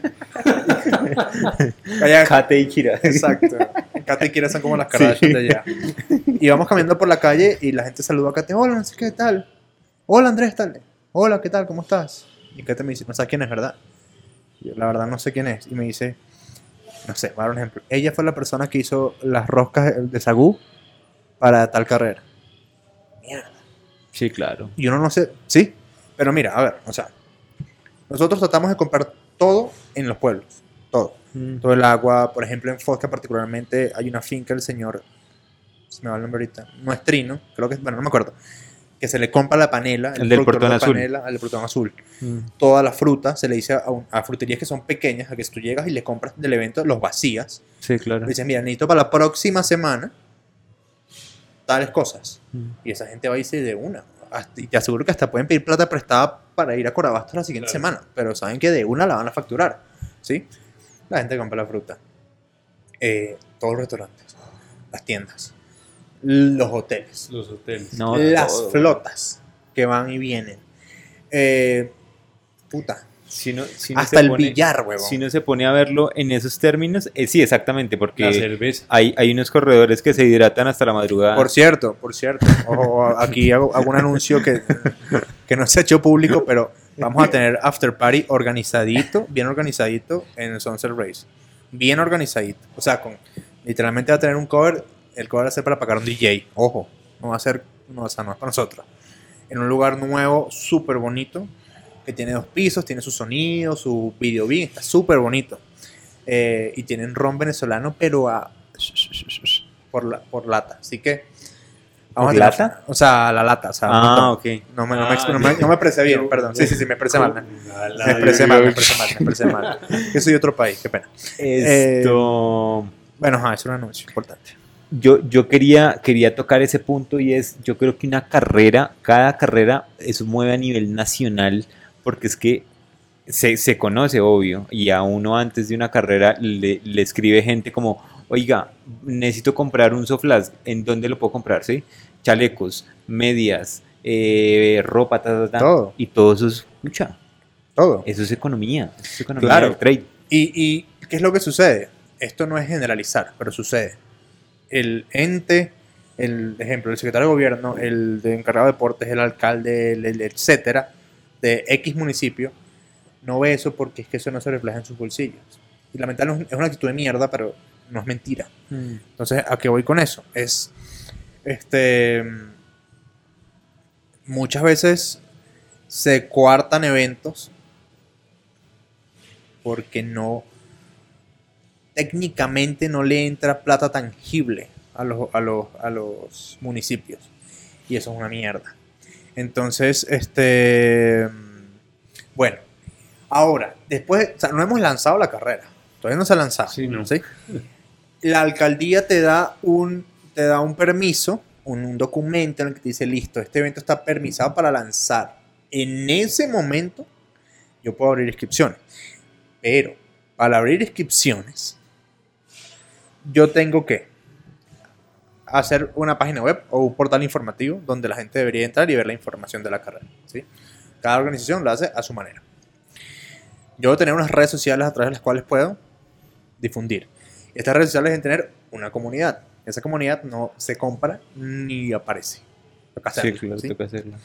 Allá, Kate y Kira. exacto. Kate y Kira son como las Kardashian de allá. Y vamos caminando por la calle y la gente saluda a Kate. Hola, no sé qué tal. Hola, Andrés, tal. Hola, ¿qué tal? ¿Cómo estás? Y Kate me dice, no sabes quién es, ¿verdad? Y yo, la verdad, no sé quién es. Y me dice, no sé, voy a dar un ejemplo. Ella fue la persona que hizo las roscas de sagú para tal carrera. Mierda. Sí, claro. Y uno no sé, sí. Pero mira, a ver, o sea, nosotros tratamos de comprar todo en los pueblos. Todo. Todo el agua, por ejemplo, en Fosca particularmente hay una finca del señor, se me va el nombre ahorita, no es Trino, creo que, bueno, no me acuerdo, que se le compra la panela, El del productor portón de azul. panela, al del portón azul. Toda la fruta se le dice a fruterías que son pequeñas, a que si tú llegas y le compras del evento, los vacías. Sí, claro. Le dices, mira, necesito para la próxima semana tales cosas. Y esa gente va y dice de una. Y te aseguro que hasta pueden pedir plata prestada para ir a Corabastos la siguiente Claro. semana, pero saben que de una la van a facturar, ¿sí? La gente compra la fruta. Todos los restaurantes, las tiendas, los hoteles, Los hoteles. No, las todo. flotas que van y vienen. Puta, Si no hasta el billar, huevón. Si no se pone a verlo en esos términos, sí, exactamente, La porque cerveza. hay unos corredores que se hidratan hasta la madrugada. Por cierto, ojo, aquí hago un anuncio que no se ha hecho público, pero vamos a tener after party organizadito, bien organizadito en el Sunset Race. Bien organizadito. O sea, literalmente va a tener un cover, el cover va a ser para pagar un DJ. Ojo, no va a ser, no, o sea, no es para nosotros. En un lugar nuevo, súper bonito, que tiene 2 pisos, tiene su sonido, su video bien, está súper bonito. Y tienen ron venezolano, pero por lata. Así que... ¿Por a tener- lata? O sea, la lata. O sea, un Ah, montón. ok. No me expresé bien, perdón. Sí, me expresé mal. Me expresé mal. Yo soy de otro país, qué pena. Esto... Bueno, es un anuncio importante. Yo quería tocar ese punto y es, yo creo que cada carrera, eso mueve a nivel nacional, porque es que se conoce, obvio, y a uno antes de una carrera le escribe gente como, oiga, necesito comprar un Soflask, ¿en dónde lo puedo comprar? ¿Sí? Chalecos, medias, ropa, Todo. y todo eso es, escucha, Todo. eso es economía Claro. del trade. ¿Y qué es lo que sucede? Esto no es generalizar, pero sucede. El ente, el ejemplo, el secretario de gobierno, el de encargado de deportes, el alcalde, el etcétera, de X municipio, no ve eso porque es que eso no se refleja en sus bolsillos. Y lamentablemente es una actitud de mierda, pero no es mentira. Entonces, ¿a qué voy con eso? Muchas veces se coartan eventos porque técnicamente no le entra plata tangible a los municipios. Y eso es una mierda. Entonces, bueno, ahora, después, o sea, no hemos lanzado la carrera. Todavía no se ha lanzado. Sí, no. ¿Sí? La alcaldía te da un permiso, un documento en el que te dice, listo, este evento está permisado para lanzar. En ese momento, yo puedo abrir inscripciones. Pero, para abrir inscripciones, yo tengo que hacer una página web o un portal informativo donde la gente debería entrar y ver la información de la carrera, ¿sí? Cada organización lo hace a su manera. Yo voy a tener unas redes sociales a través de las cuales puedo difundir. Estas redes sociales deben tener una comunidad. Esa comunidad no se compra ni aparece. Toca hacerlo, Sí, claro, ¿sí? toca hacerlo.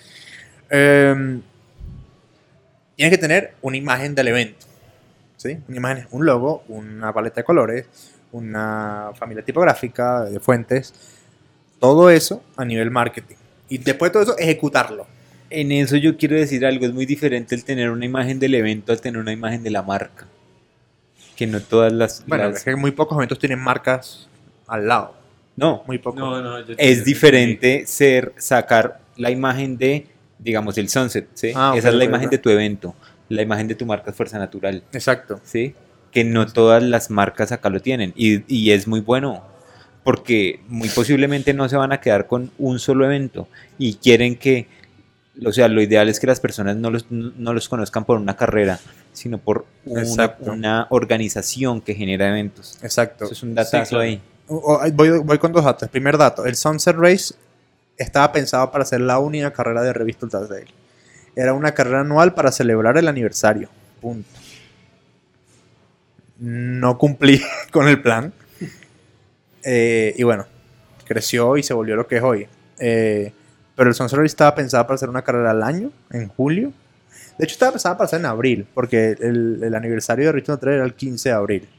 Tienes que tener una imagen del evento. ¿Sí? Una imagen, un logo, una paleta de colores, una familia tipográfica de fuentes. Todo eso a nivel marketing. Y después de todo eso, ejecutarlo. En eso yo quiero decir algo, es muy diferente el tener una imagen del evento al tener una imagen de la marca. Que no todas Bueno, las- es que muy pocos eventos tienen marcas al lado. No, Muy pocos. No, es diferente sacar la imagen de, digamos, el Sunset, ¿sí? Ah, ok, Esa es la ok, imagen ok. de tu evento, la imagen de tu marca es Fuerza Natural, Exacto. ¿sí? Que no todas las marcas acá lo tienen y es muy bueno porque muy posiblemente no se van a quedar con un solo evento y quieren que, o sea, lo ideal es que las personas no los conozcan por una carrera, sino por Exacto. una organización que genera eventos. Exacto. Eso es un datazo Sí, claro. ahí. Voy con dos datos. Primer dato, el Sunset Race estaba pensado para ser la única carrera de revista Ultra Trail. Era una carrera anual para celebrar el aniversario. Punto. No cumplí con el plan. Y bueno, creció y se volvió lo que es hoy. Pero el Sunset Race estaba pensado para hacer una carrera al año, en julio. De hecho, estaba pensado para ser en abril, porque el aniversario de Revista Ultra Trail era el 15 de abril.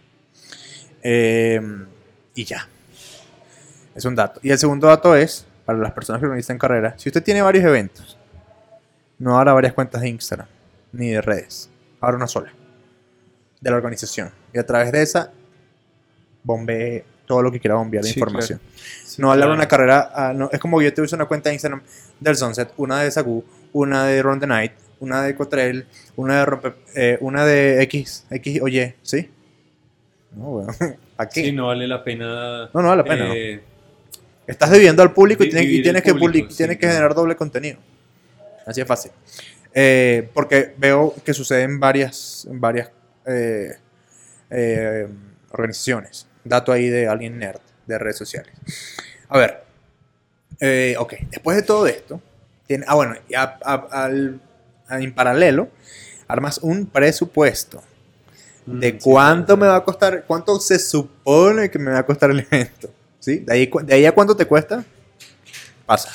Y ya. Es un dato. Y el segundo dato es, para las personas que organizan carreras, si usted tiene varios eventos, no habrá varias cuentas de Instagram, ni de redes. Habrá una sola. De la organización. Y a través de esa, bombee todo lo que quiera bombear de Sí, información. Sí, No hablar claro. una carrera, no, es como yo te uso una cuenta de Instagram del Sunset, una de Sagú, una de Run the Night, una de Cotrail, una de X o Y, ¿sí? No, bueno, ¿para qué? Sí, no vale la pena. No vale la pena, eh, Estás debiendo al público y Dividir tienes, el público, sí, tienes que claro. generar doble contenido. Así es fácil. Porque veo que sucede en varias eh, organizaciones. Dato ahí de alguien nerd de redes sociales. A ver. Ok, después de todo esto, bueno, en paralelo, armas un presupuesto de sí, cuánto claro. me va a costar, cuánto se supone que me va a costar el evento. ¿Sí? De ahí a cuánto te cuesta, pasa.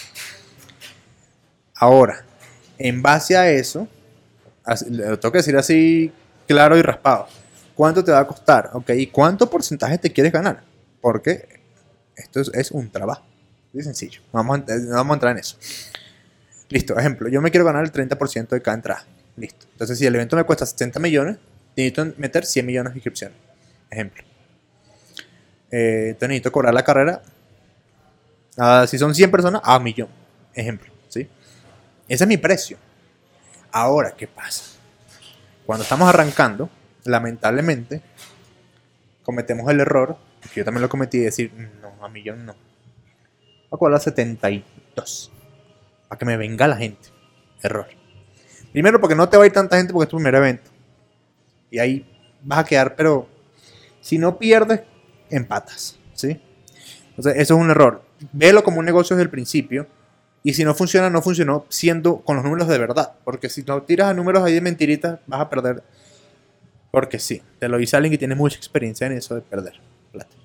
Ahora, en base a eso, lo tengo que decir así claro y raspado. ¿Cuánto te va a costar? ¿Ok? ¿Y cuánto porcentaje te quieres ganar? Porque esto es un trabajo. Es sencillo. No vamos a entrar en eso. Listo, ejemplo. Yo me quiero ganar el 30% de cada entrada. Listo. Entonces, si el evento me cuesta 70 millones, necesito meter 100 millones de inscripciones. Ejemplo. Entonces necesito cobrar la carrera. Si son 100 personas, a 1.000.000. Ejemplo. ¿Sí? Ese es mi precio. Ahora, ¿qué pasa? Cuando estamos arrancando, lamentablemente, cometemos el error, que yo también lo cometí, de decir, no, a 1.000.000 no. Voy a cobrar 72. Para que me venga la gente. Error. Primero, porque no te va a ir tanta gente porque es tu primer evento. Y ahí vas a quedar, pero si no pierdes, empatas. ¿Sí? Entonces, eso es un error. Velo como un negocio desde el principio. Y si no funciona, no funcionó siendo con los números de verdad. Porque si no tiras a números ahí de mentiritas, vas a perder. Porque sí, te lo dice alguien que tiene mucha experiencia en eso de perder plata.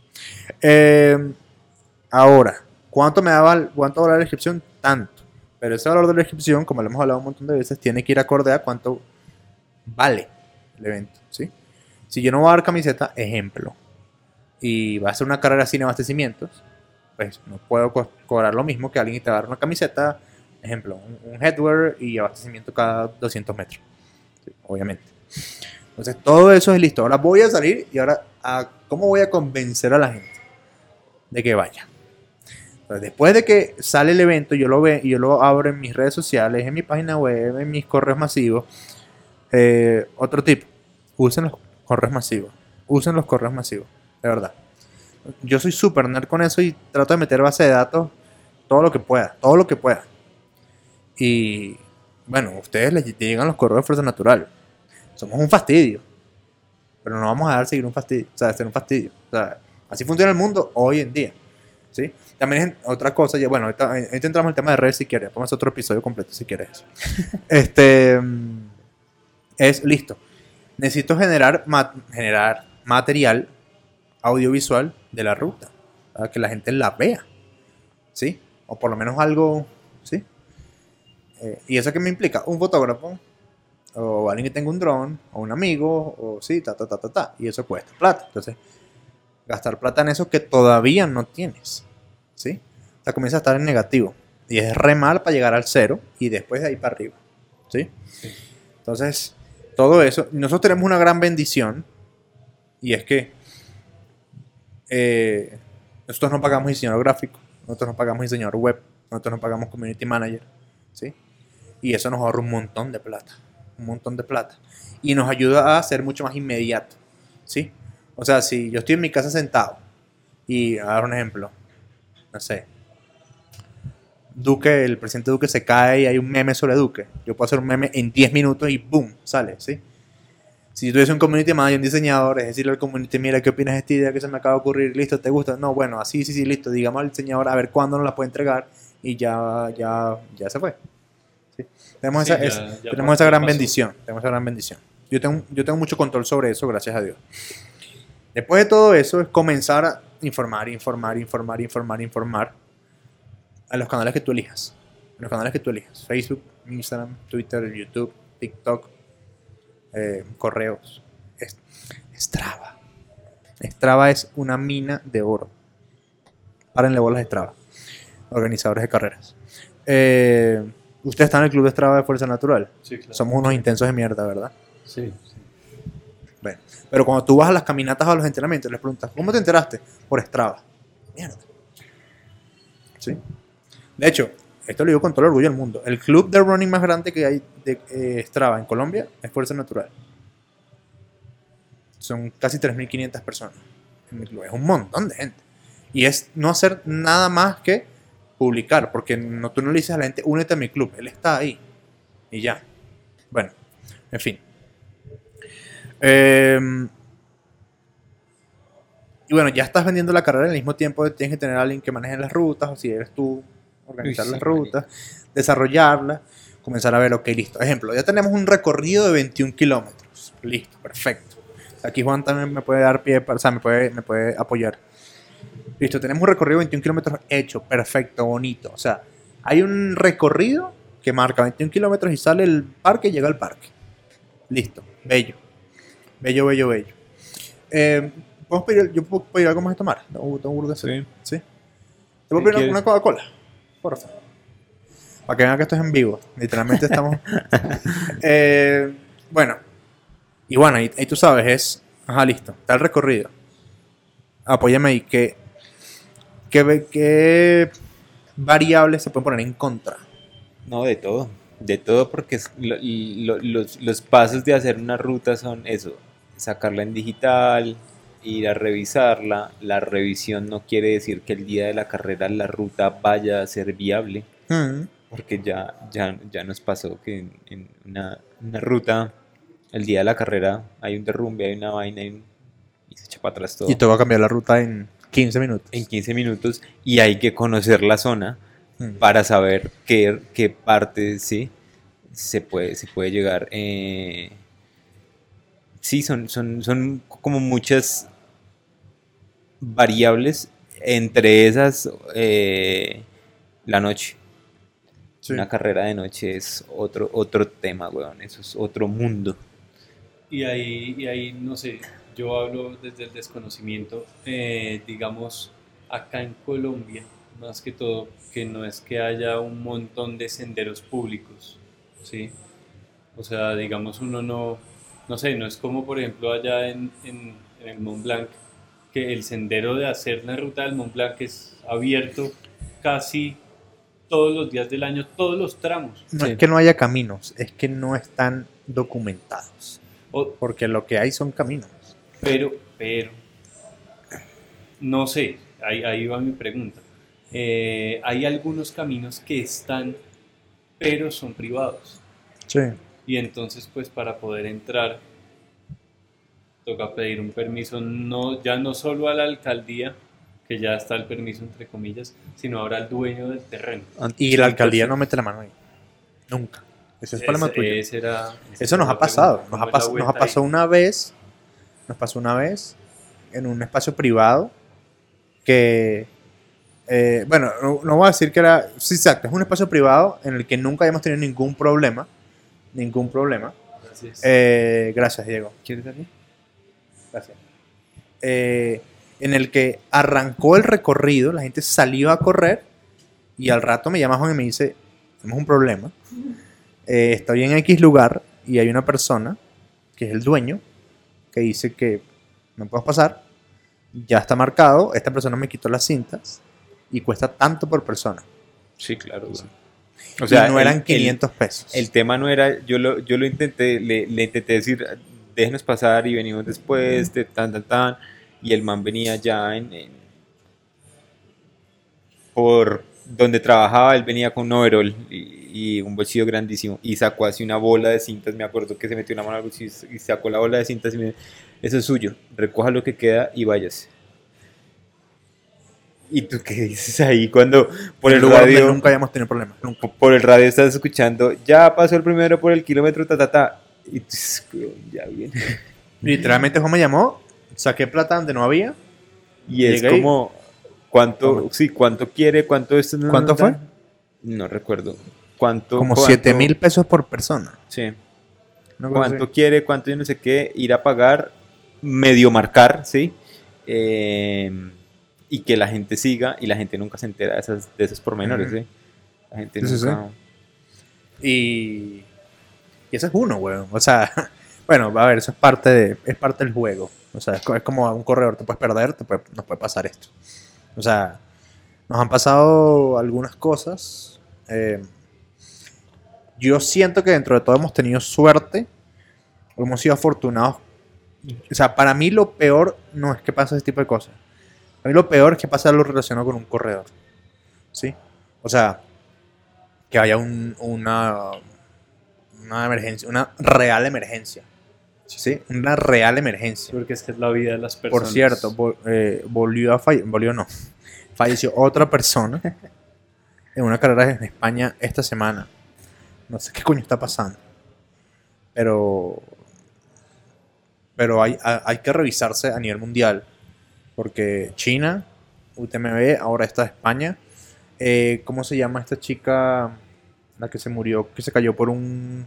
Ahora, ¿cuánto vale la inscripción? Tanto. Pero ese valor de la inscripción, como lo hemos hablado un montón de veces, tiene que ir acorde a cuánto vale el evento. ¿Sí? Si yo no voy a dar camiseta, ejemplo, y va a ser una carrera sin abastecimientos, pues no puedo cobrar lo mismo que alguien que te va a dar una camiseta, ejemplo, un headwear y abastecimiento cada 200 metros. ¿Sí? Obviamente. Entonces todo eso es listo. Ahora voy a salir y ahora, ¿cómo voy a convencer a la gente de que vaya? Entonces, después de que sale el evento, yo lo abro en mis redes sociales, en mi página web, en mis correos masivos. Otro tip, usen los correos masivos. Usen los correos masivos, de verdad. Yo soy súper nerd con eso y trato de meter base de datos todo lo que pueda. Y bueno, a ustedes les llegan los correos de Fuerza Natural. Somos un fastidio. Pero no vamos a dejar seguir un fastidio. O sea, ser un fastidio. O sea, así funciona el mundo hoy en día. ¿Sí? También es otra cosa. Bueno, ahorita entramos en el tema de redes si quieres. Pongas otro episodio completo si quieres. Es listo. Necesito generar material audiovisual de la ruta, para que la gente la vea, ¿sí? O por lo menos algo, ¿sí? ¿Y eso qué me implica? Un fotógrafo, o alguien que tenga un dron, o un amigo, o sí, y eso cuesta plata. Entonces, gastar plata en eso que todavía no tienes, ¿sí? O sea, comienza a estar en negativo, y es re mal para llegar al cero, y después de ahí para arriba, ¿sí? Sí. Entonces, todo eso, nosotros tenemos una gran bendición, y es que nosotros no pagamos diseñador gráfico, nosotros no pagamos diseñador web, nosotros no pagamos community manager, ¿sí? Y eso nos ahorra un montón de plata, y nos ayuda a ser mucho más inmediato, ¿sí? O sea, si yo estoy en mi casa sentado y, a dar un ejemplo, no sé, Duque, el presidente Duque se cae y hay un meme sobre Duque, yo puedo hacer un meme en 10 minutos y ¡boom! Sale, ¿sí? Si yo tuviese un community manager, un diseñador, es decirle al community, mira, ¿qué opinas de esta idea que se me acaba de ocurrir? Listo, ¿te gusta? No, bueno, así, sí, listo. Digamos al diseñador a ver cuándo nos la puede entregar y ya se fue. ¿Sí? Tenemos Sí, tenemos esa gran bendición. Yo tengo mucho control sobre eso, gracias a Dios. Después de todo eso, es comenzar a informar a los canales que tú elijas. Facebook, Instagram, Twitter, YouTube, TikTok, correos. Strava. Strava es una mina de oro. Párenle bolas a Strava. Organizadores de carreras. Usted está en el club de Strava de Fuerza Natural. Sí, claro. Somos unos intensos de mierda, ¿verdad? Sí. Bueno, pero cuando tú vas a las caminatas o a los entrenamientos, les preguntas, ¿cómo te enteraste? Por Strava. Mierda. ¿Sí? De hecho, esto lo digo con todo el orgullo del mundo. El club de running más grande que hay de Strava en Colombia es Fuerza Natural. Son casi 3.500 personas en el club. Es un montón de gente. Y es no hacer nada más que publicar, porque tú no le dices a la gente, únete a mi club. Él está ahí. Y ya. Bueno, en fin. Y bueno, ya estás vendiendo la carrera al mismo tiempo. Tienes que tener a alguien que maneje las rutas, o si eres tú, organizar las rutas, desarrollarlas, comenzar a ver, ok, listo. Ejemplo, ya tenemos un recorrido de 21 kilómetros. Listo, perfecto. Aquí Juan también me puede dar pie, o sea, me puede apoyar. Listo, tenemos un recorrido de 21 kilómetros hecho, perfecto, bonito. O sea, hay un recorrido que marca 21 kilómetros y sale el parque y llega al parque. Listo, bello. ¿Podemos pedir, yo puedo pedir algo más de tomar? Tengo burda de sed. ¿Sí? ¿Te puedo pedir una Coca-Cola? Por favor. Para que vean que esto es en vivo. Literalmente estamos... bueno. Y bueno, ahí tú sabes, es... Ajá, listo. Está el recorrido. Apóyame ahí. ¿Qué variables se pueden poner en contra? No, de todo. De todo, porque los pasos de hacer una ruta son eso. Sacarla en digital, ir a revisarla. La revisión no quiere decir que el día de la carrera la ruta vaya a ser viable. Porque ya nos pasó que en una ruta, el día de la carrera, hay un derrumbe, hay una vaina y se echa para atrás todo. Y te va a cambiar la ruta en 15 minutos. En 15 minutos, y hay que conocer la zona para saber qué parte sí se puede llegar. Sí, son como muchas variables, entre esas la noche. Sí. Una carrera de noche es otro tema, weón. Eso es otro mundo. Y ahí, no sé, yo hablo desde el desconocimiento. Digamos, acá en Colombia, más que todo, que no es que haya un montón de senderos públicos, ¿sí? O sea, digamos, uno no sé, no es como, por ejemplo, allá en el Mont Blanc, que el sendero de hacer la ruta del Mont Blanc es abierto casi todos los días del año, todos los tramos. No es que no haya caminos, es que no están documentados. Porque lo que hay son caminos. Pero, no sé, ahí va mi pregunta. Hay algunos caminos que están, pero son privados. Sí. Y entonces, pues, para poder entrar, toca pedir un permiso, ya no solo a la alcaldía, que ya está el permiso entre comillas, sino ahora al dueño del terreno. Y la alcaldía no mete la mano ahí. Nunca. Ese es el problema tuyo. Eso nos ha pasado. Nos pasó una vez en un espacio privado que, bueno, no voy a decir que era, sí, exacto, es un espacio privado en el que nunca habíamos tenido ningún problema. Gracias. Gracias, Diego. ¿Quieres salir? Gracias. En el que arrancó el recorrido, la gente salió a correr y al rato me llama Juan y me dice, tenemos un problema, estoy en X lugar y hay una persona que es el dueño que dice que no puedes pasar, ya está marcado, esta persona me quitó las cintas y cuesta tanto por persona. Sí, claro. Sí. O sea, y no eran 500 pesos. El tema no era, yo lo intenté, le intenté decir, déjenos pasar y venimos después, de tan, y el man venía ya por donde trabajaba, él venía con un overall y un bolsillo grandísimo y sacó así una bola de cintas, me acuerdo que se metió una mano al bolsillo y sacó la bola de cintas y me dijo, eso es suyo, recoja lo que queda y váyase. ¿Y tú qué dices ahí cuando por el radio nunca habíamos tenido problemas? Nunca. Por el radio estás escuchando, ya pasó el primero por el kilómetro, y tú dices, ya viene. Literalmente Juan me llamó, saqué plata donde no había. Y es como, ¿cuánto quiere? ¿Cuánto esto? ¿Cuánto fue? No recuerdo. ¿Cuánto? Como 7,000 pesos por persona. Sí. No, ¿Cuánto quiere? ¿Cuánto yo no sé qué? Ir a pagar, medio marcar, ¿sí? Y que la gente siga y la gente nunca se entera de esos pormenores, ¿sí? La gente nunca... Y ese es uno, weón. O sea, bueno, a ver, eso es parte del juego. O sea, es como a un corredor, te puedes perder, nos puede pasar esto. O sea, nos han pasado algunas cosas. Yo siento que dentro de todo hemos tenido suerte. Hemos sido afortunados. O sea, para mí lo peor no es que pase ese tipo de cosas. Para mí lo peor es que pase algo relacionado con un corredor. ¿Sí? O sea, que haya una emergencia, una real emergencia. ¿Sí? Una real emergencia. Porque es que es la vida de las personas. Por cierto, falleció otra persona en una carrera en España esta semana. No sé qué coño está pasando. Pero hay que revisarse a nivel mundial. Porque China, UTMB, ahora está España. ¿Cómo se llama esta chica? La que se murió, que se cayó por un...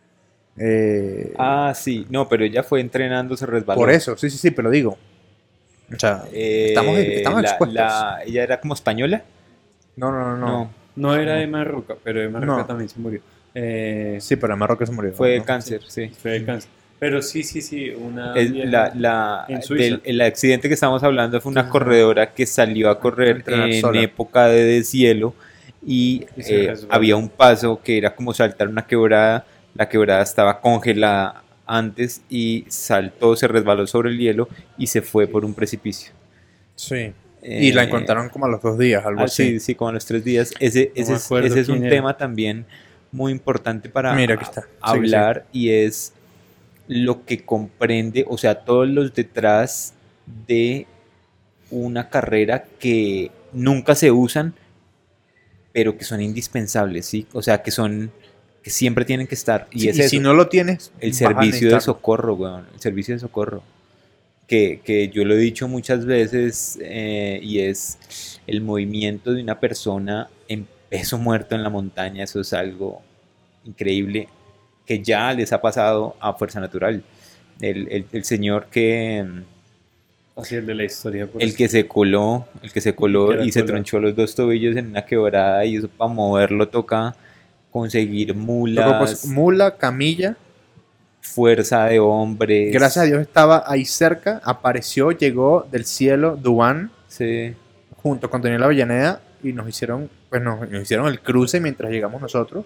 sí, no, pero ella fue entrenando, se resbaló. Por eso, sí, pero digo. O sea, estamos expuestos. ¿Ella era como española? No. No era Emma Roca, pero Emma Roca también se murió. Sí, pero Emma Roca se murió. Fue de cáncer, sí. Fue de cáncer. Pero sí, una... El accidente que estamos hablando fue una corredora que salió a correr en época de deshielo y había un paso que era como saltar una quebrada. La quebrada estaba congelada antes y saltó, se resbaló sobre el hielo y se fue por un precipicio. Sí. Y la encontraron como a los 2 días, algo así. Sí, como a los 3 días. Ese es un tema también muy importante para hablar y es lo que comprende, o sea, todos los detrás de una carrera que nunca se usan, pero que son indispensables, ¿sí? O sea, que siempre tienen que estar. Y si no lo tienes, el servicio de socorro, weón. El servicio de socorro. Que yo lo he dicho muchas veces y es el movimiento de una persona en peso muerto en la montaña. Eso es algo increíble que ya les ha pasado a Fuerza Natural. El señor que... Así el de la historia. El que se coló y se tronchó los 2 tobillos en una quebrada y eso para moverlo toca conseguir mulas. Mula, camilla. Fuerza de hombres. Gracias a Dios estaba ahí cerca, apareció, llegó del cielo Duván, sí, junto con Daniel Avellaneda y nos hicieron el cruce mientras llegamos nosotros.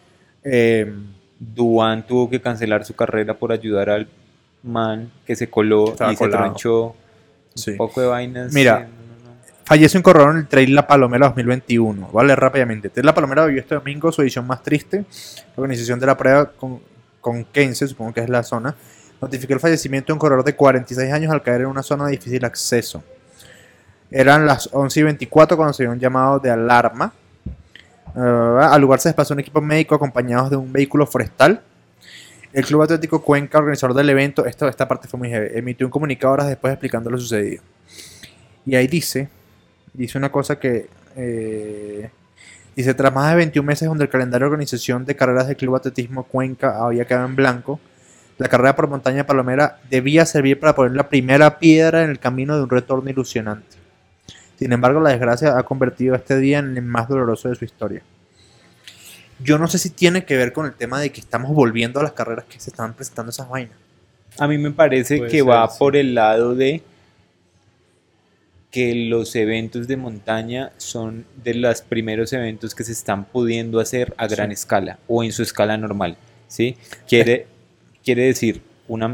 Duván tuvo que cancelar su carrera por ayudar man que se coló y se tronchó. Sí. Un poco de vainas. Mira, fallece un corredor en el Trail La Palomera 2021. Vale, rápidamente. Trail La Palomera vivió este domingo su edición más triste. La organización de la prueba con Kense, supongo que es la zona, notificó el fallecimiento de un corredor de 46 años al caer en una zona de difícil acceso. Eran las 11:24 cuando se dio un llamado de alarma. Al lugar se desplazó un equipo médico acompañado de un vehículo forestal. El Club Atlético Cuenca, organizador del evento, esta parte fue muy heavy, emitió un comunicado horas después explicando lo sucedido. Y ahí dice una cosa que dice, tras más de 21 meses donde el calendario de organización de carreras del Club Atletismo Cuenca había quedado en blanco, la carrera por montaña palomera debía servir para poner la primera piedra en el camino de un retorno ilusionante. Sin embargo, la desgracia ha convertido este día en el más doloroso de su historia. Yo no sé si tiene que ver con el tema de que estamos volviendo a las carreras que se estaban presentando esas vainas. A mí me parece Puede que ser, va sí. por el lado de que los eventos de montaña son de los primeros eventos que se están pudiendo hacer a gran escala o en su escala normal, ¿sí? Quiere decir,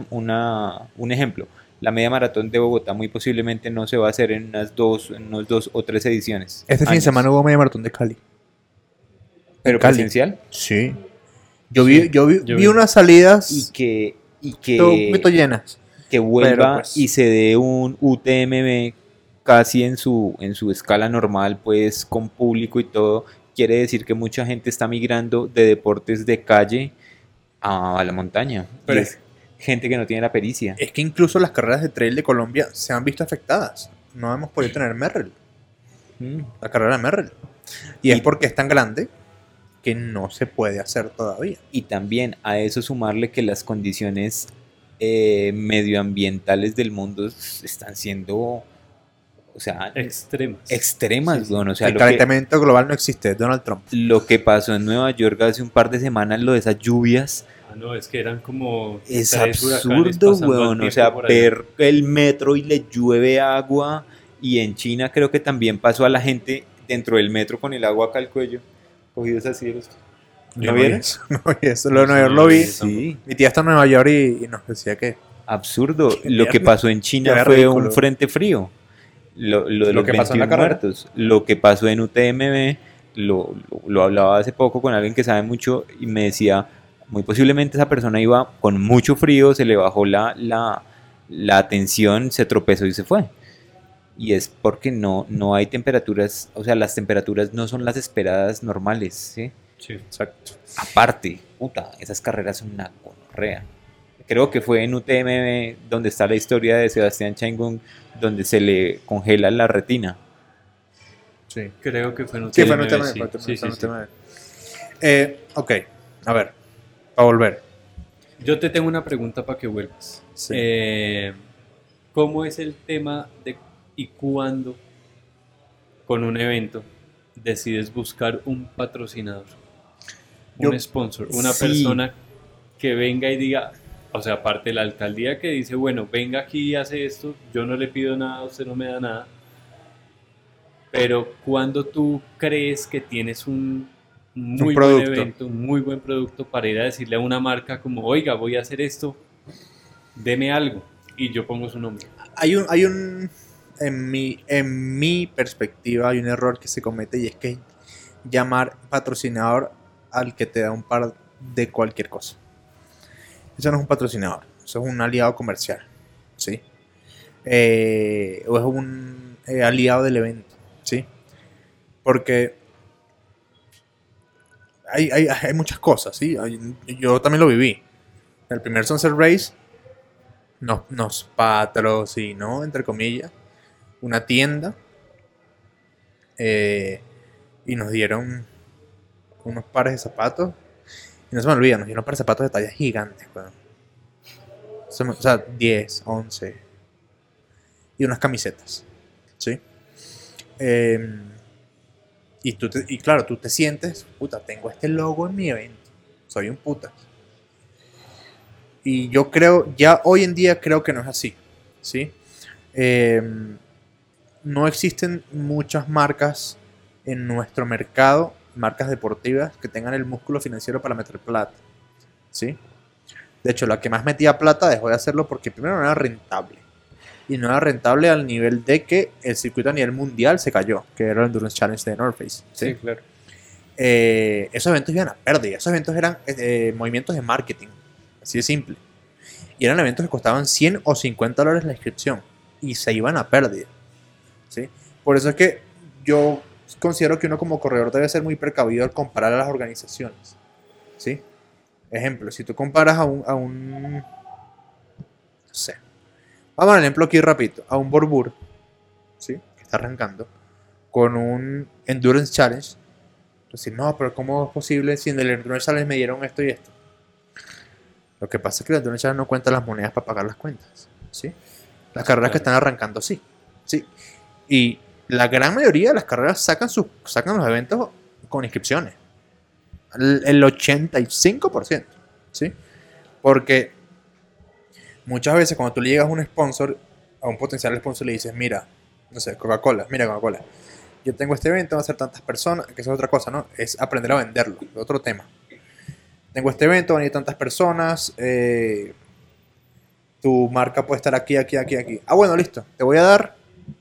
un ejemplo, la media maratón de Bogotá muy posiblemente no se va a hacer en unos 2 o 3 ediciones. Este fin de años. semana hubo media maratón de Cali. ¿Pero Cali. presencial? Sí. Yo vi vi. unas salidas Y que, un poquito llenas. que vuelva Pero, pues, y se dé un UTMB casi en su escala normal, pues con público y todo, quiere decir que mucha gente está migrando de deportes de calle a la montaña. Pero Y es gente que no tiene la pericia. Es que incluso las carreras de trail de Colombia se han visto afectadas. No hemos podido tener Merrell, Mm. la carrera de Merrell. Y es porque es tan grande que no se puede hacer todavía. Y también a eso sumarle que las condiciones medioambientales del mundo están siendo, o sea, Extremas. extremas, Sí, sí. weón. O sea, El calentamiento global no existe, Donald Trump. lo que pasó en Nueva York hace un par de semanas, lo de esas lluvias, Ah, no, es que eran como es 3 huracanes absurdo, pasando al weón. O tiempo sea, por allá. ver el metro y le llueve agua. Y en China creo que también pasó a la gente dentro del metro con el agua acá al cuello, cogidos así de los... Yo ¿No vi vieron? eso, no vi eso. Lo de Nueva York lo vi. Sí, Mi tía está en Nueva York y nos decía que absurdo. Qué Lo que mierda. pasó en China Qué fue ridículo. un frente frío. Lo de Lo los que pasó en la 21 carrera. muertos. Lo que pasó en UTMB, lo hablaba hace poco con alguien que sabe mucho y me decía, muy posiblemente esa persona iba con mucho frío, se le bajó la tensión, se tropezó y se fue. Y es porque no hay temperaturas, o sea, las temperaturas no son las esperadas normales, ¿sí? Sí. exacto. Aparte, puta, esas carreras son una gonorrea. Creo que fue en UTMB donde está la historia de Sebastián Changong, donde se le congela la retina. Sí. Creo que fue en un Sí, fue en un TMB, tema. sí. Sí, sí. Ok, a ver, para volver. Yo te tengo una pregunta para que vuelvas. Sí. ¿Cómo es el tema de y cuándo con un evento decides buscar un patrocinador? Un Yo- sponsor, una sí. persona que venga y diga, o sea, aparte de la alcaldía que dice, bueno, venga aquí y hace esto, yo no le pido nada, usted no me da nada, pero cuando tú crees que tienes un muy buen producto. evento, un muy buen producto para ir a decirle a una marca como, oiga, voy a hacer esto, deme algo, y yo pongo su nombre. Hay un en mi perspectiva hay un error que se comete y es que llamar patrocinador al que te da un par de cualquier cosa. Eso no es un patrocinador, eso es un aliado comercial, ¿sí? O es un aliado del evento, ¿sí? Porque hay muchas cosas, ¿sí? Yo también lo viví. El primer Sunset Race nos patrocinó, entre comillas, una tienda y nos dieron unos pares de zapatos. Y no se me olvida, nos dieron pares de zapatos de tallas gigantes, weón. O sea, 10, 11. Y unas camisetas, ¿sí? Y claro, tú te sientes, puta, tengo este logo en mi evento. Soy un puta. Y yo creo, ya hoy en día creo que no es así, ¿sí? No existen muchas marcas en nuestro mercado, marcas deportivas, que tengan el músculo financiero para meter plata, ¿sí? De hecho, la que más metía plata dejó de hacerlo porque primero no era rentable. Y no era rentable al nivel de que el circuito a nivel mundial se cayó, que era el Endurance Challenge de North Face, ¿sí? claro. Esos eventos iban a pérdida. Esos eventos eran movimientos de marketing, así de simple. Y eran eventos que costaban 100 o 50 dólares la inscripción y se iban a pérdida, ¿sí? Por eso es que yo considero que uno como corredor debe ser muy precavido al comparar a las organizaciones, ¿sí? Ejemplo, si tú comparas no sé, vamos al ejemplo aquí rapidito, a un Borbur, ¿sí? Que está arrancando, con un Endurance Challenge. Entonces, no, pero ¿cómo es posible si en el Endurance Challenge me dieron esto y esto? Lo que pasa es que el Endurance Challenge no cuenta las monedas para pagar las cuentas, ¿sí? Las carreras que están arrancando, sí. Sí. Y la gran mayoría de las carreras sacan los eventos con inscripciones. El 85%, ¿sí? Porque muchas veces cuando tú le llegas a un sponsor, a un potencial sponsor, le dices, mira, no sé, Coca-Cola, yo tengo este evento, van a ser tantas personas, que eso es otra cosa, ¿no? Es aprender a venderlo, es otro tema. Tengo este evento, van a ir tantas personas, tu marca puede estar aquí. Ah, bueno, listo, te voy a dar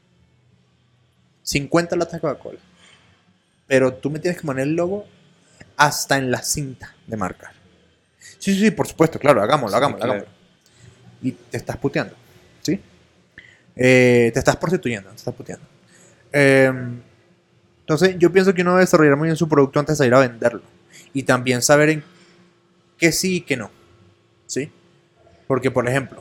50 latas de Coca-Cola. Pero tú me tienes que poner el logo hasta en la cinta de marca. Sí, por supuesto, claro, hagámoslo. Y te estás puteando, ¿sí? Te estás prostituyendo, te estás puteando. Entonces, yo pienso que uno debe desarrollar muy bien su producto antes de salir a venderlo. Y también saber en qué sí y qué no, ¿sí? Porque, por ejemplo,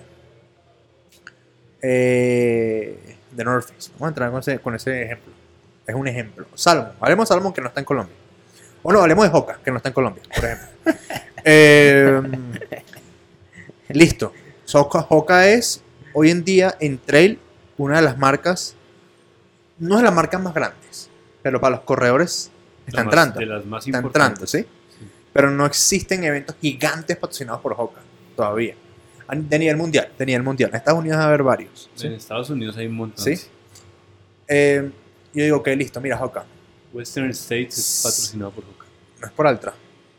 The North Face, vamos a entrar con ese ejemplo. Es un ejemplo. Salmon, hablemos de Salmon que no está en Colombia. O no, hablemos de Hoka, que no está en Colombia, por ejemplo. Listo. Hoka es hoy en día en trail una de las marcas, no es la marca más grandes, pero para los corredores está entrando. De las más está importantes. entrando, ¿sí? Pero no existen eventos gigantes patrocinados por Hoka todavía. De nivel mundial. En Estados Unidos va a haber varios. ¿Sí? En Estados Unidos hay un montón. ¿Sí? Yo digo, ok, listo, mira, Hoka. Western States es patrocinado por Hoka. No es por Altra.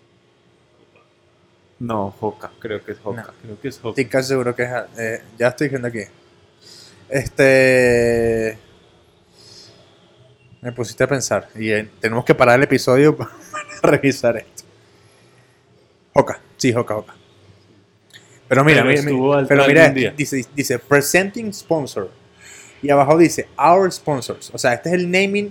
No, Hoka. Creo que es Hoka. No. Creo que es Hoka. Estoy casi seguro que es. Ya estoy diciendo aquí. Me pusiste a pensar. Y tenemos que parar el episodio para revisar esto. Hoka. Sí, Hoka. Pero mira, dice presenting sponsor. Y abajo dice our sponsors. O sea, este es el naming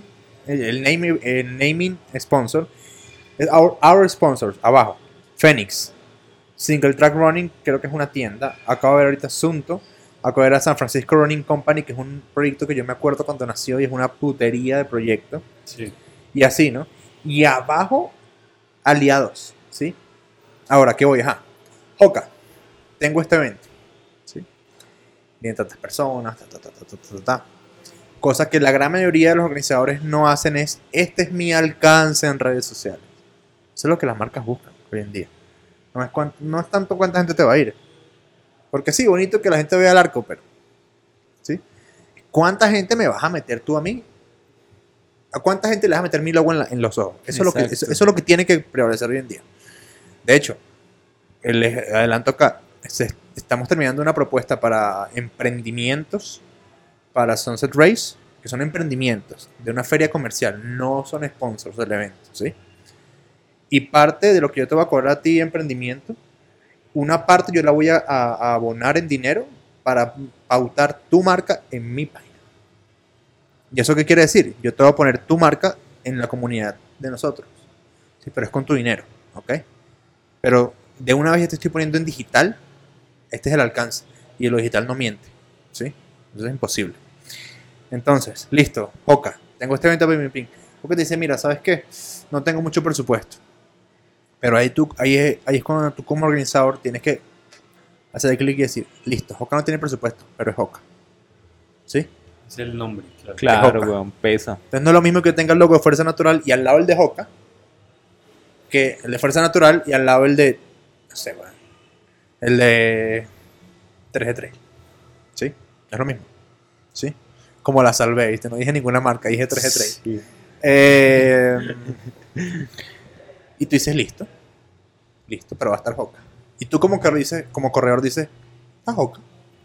sponsor. Es our sponsors. Abajo. Phoenix. Single Track Running, creo que es una tienda. Acabo de ver ahorita Asunto. Acabo de ver a San Francisco Running Company, que es un proyecto que yo me acuerdo cuando nació y es una putería de proyecto. Sí. Y así, ¿no? Y abajo, aliados, ¿sí? Ahora, ¿qué voy? Hoka. Tengo este evento, ¿sí? Vienen tantas personas, Cosa que la gran mayoría de los organizadores no hacen es, este es mi alcance en redes sociales. Eso es lo que las marcas buscan hoy en día. No es tanto cuánta gente te va a ir. Porque sí, bonito que la gente vea el arco, pero ¿sí? ¿Cuánta gente me vas a meter tú a mí? ¿A cuánta gente le vas a meter mi logo en los ojos? Eso es lo que tiene que prevalecer hoy en día. De hecho, les adelanto acá, estamos terminando una propuesta para emprendimientos para Sunset Race, que son emprendimientos de una feria comercial, no son sponsors del evento, ¿sí? Y parte de lo que yo te voy a cobrar a ti emprendimiento, una parte yo la voy a abonar en dinero para pautar tu marca en mi página. ¿Y eso qué quiere decir? Yo te voy a poner tu marca en la comunidad de nosotros, ¿sí? Pero es con tu dinero, ¿ok? Pero de una vez ya te estoy poniendo en digital, este es el alcance. Y lo digital no miente, ¿sí? Eso es imposible. Entonces, listo, Hoka, tengo este evento para mi ping. Hoka te dice, mira, ¿sabes qué? No tengo mucho presupuesto. Pero ahí es cuando tú como organizador tienes que hacer clic y decir, listo, Hoka no tiene presupuesto, pero es Hoka. ¿Sí? Es el nombre, claro. Claro, weón, pesa. Entonces no es lo mismo que tenga el logo de Fuerza Natural y al lado el de Hoka, que el de Fuerza Natural y al lado el de, no sé, weón, el de 3G3. ¿Sí? Es lo mismo. ¿Sí? Como la salvé, ¿viste? No dije ninguna marca, dije 3G3. Sí. Y tú dices, listo, pero va a estar Hoka. Y tú como corredor dices, está Hoka.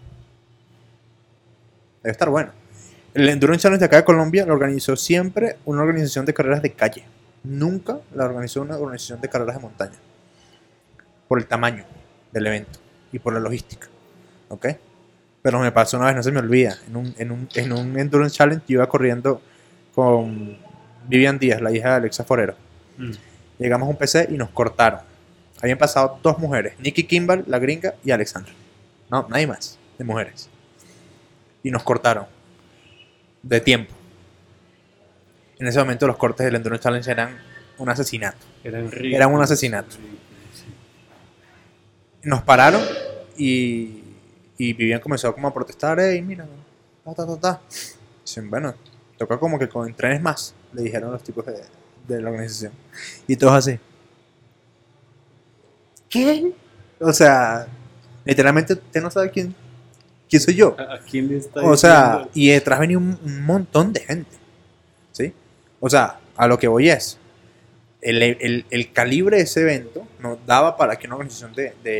Debe estar bueno. El Endurance Challenge de acá de Colombia lo organizó siempre una organización de carreras de calle. Nunca la organizó una organización de carreras de montaña. Por el tamaño del evento y por la logística. ¿Ok? Pero me pasó una vez, no se me olvida. En un Endurance Challenge yo iba corriendo con Vivian Díaz, la hija de Alexa Forero. Llegamos a un PC y nos cortaron. habían pasado 2 mujeres, Nikki Kimball, la gringa, y Alexandra. No, nadie más, de mujeres. Y nos cortaron de tiempo. En ese momento los cortes del Endurance Challenge eran un asesinato. Eran un asesinato. Nos pararon y Vivian comenzó como a protestar. Ey, mira, Dicen, bueno, toca como que con entrenes más, le dijeron los tipos de la organización. Y todos así. ¿Qué? O sea, literalmente usted no sabe quién soy yo. ¿A quién le está O sea, diciendo? y detrás venía un montón de gente. ¿Sí? O sea, a lo que voy es, el calibre de ese evento nos daba para que una organización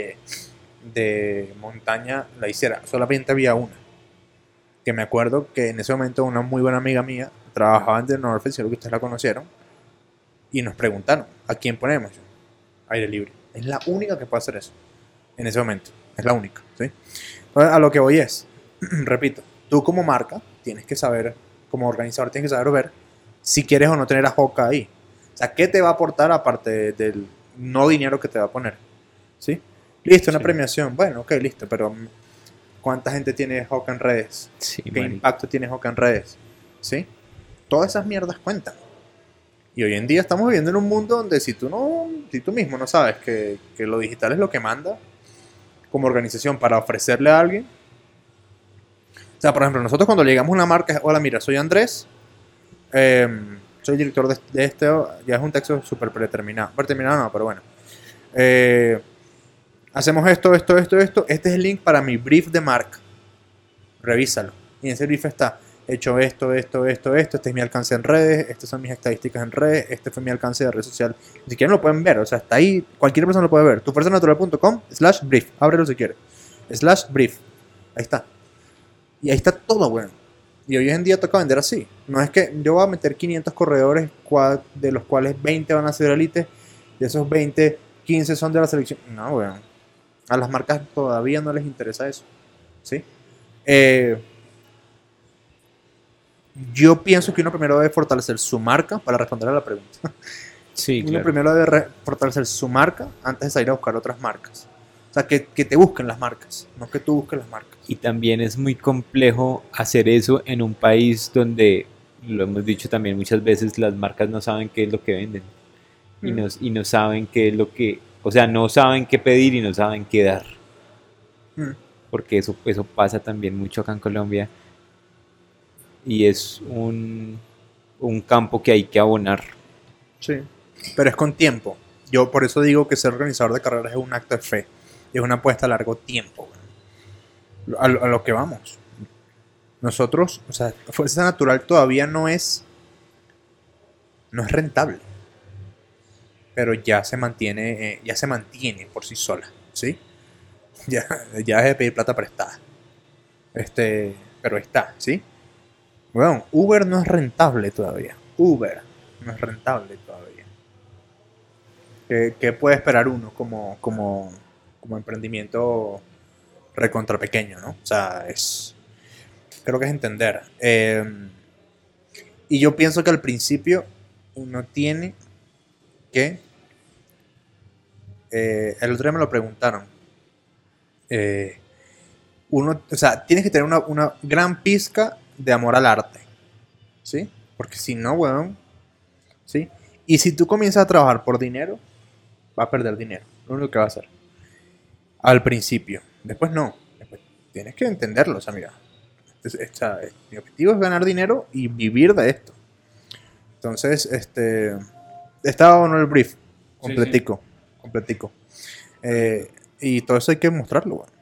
de montaña la hiciera. Solamente había una. Que me acuerdo que en ese momento una muy buena amiga mía trabajaba en The North Face, creo que ustedes la conocieron, y nos preguntaron, ¿a quién ponemos? Aire Libre. Es la única que puede hacer eso en ese momento. Es la única. ¿Sí? Entonces, a lo que voy es, repito, tú como marca tienes que saber, como organizador tienes que saber ver si quieres o no tener a Hoka ahí. O sea, ¿qué te va a aportar aparte del no dinero que te va a poner? ¿Sí? Listo, una premiación. Bueno, ok, listo, pero ¿cuánta gente tiene Hoka en redes? Sí, ¿Qué impacto tiene Hoka en redes? ¿Sí? Todas esas mierdas cuentan. Y hoy en día estamos viviendo en un mundo donde si tú mismo no sabes que lo digital es lo que manda como organización para ofrecerle a alguien. O sea, por ejemplo, nosotros cuando llegamos a una marca, hola, mira, soy Andrés, soy director de este, ya es un texto súper predeterminado. Predeterminado no, pero bueno. Hacemos esto. Este es el link para mi brief de marca. Revísalo. Y en ese brief está hecho esto. Este es mi alcance en redes. Estas son mis estadísticas en redes. Este fue mi alcance de red social. Ni siquiera lo pueden ver. O sea, está ahí. Cualquier persona lo puede ver. tufuerzanatural.com/brief. Ábrelo si quieres. /brief. Ahí está. Y ahí está todo, bueno. Y hoy en día toca vender así. No es que yo voy a meter 500 corredores, de los cuales 20 van a ser élite. De esos 20, 15 son de la selección. No, bueno. A las marcas todavía no les interesa eso. ¿Sí? Yo pienso que uno primero debe fortalecer su marca para responder a la pregunta. Sí, Uno claro. primero debe fortalecer su marca antes de salir a buscar otras marcas. O sea, que te busquen las marcas, no que tú busques las marcas. Y también es muy complejo hacer eso en un país donde, lo hemos dicho también muchas veces, las marcas no saben qué es lo que venden. Y no saben qué es lo que... O sea, no saben qué pedir y no saben qué dar. Porque eso pasa también mucho acá en Colombia. Y es un campo que hay que abonar. Sí, pero es con tiempo. Yo por eso digo que ser organizador de carreras es un acto de fe. Es una apuesta a largo tiempo. A lo que vamos. Nosotros, o sea, Fuerza Natural todavía no es rentable. Pero ya se mantiene por sí sola. ¿Sí? Ya es de pedir plata prestada. Pero está, ¿sí? Bueno, Uber no es rentable todavía. ¿Qué puede esperar uno como emprendimiento recontra pequeño, ¿no? O sea, creo que es entender. Y yo pienso que al principio uno tiene que... el otro día me lo preguntaron. O sea, tienes que tener una gran pizca de amor al arte. ¿Sí? Porque si no, weón. ¿Sí? Y si tú comienzas a trabajar por dinero, va a perder dinero. Lo único que va a hacer. Al principio. Después no. Después tienes que entenderlo, o sea, mira. Mi objetivo es ganar dinero y vivir de esto. Entonces, estaba bueno el brief. Completico. Y todo eso hay que mostrarlo, weón.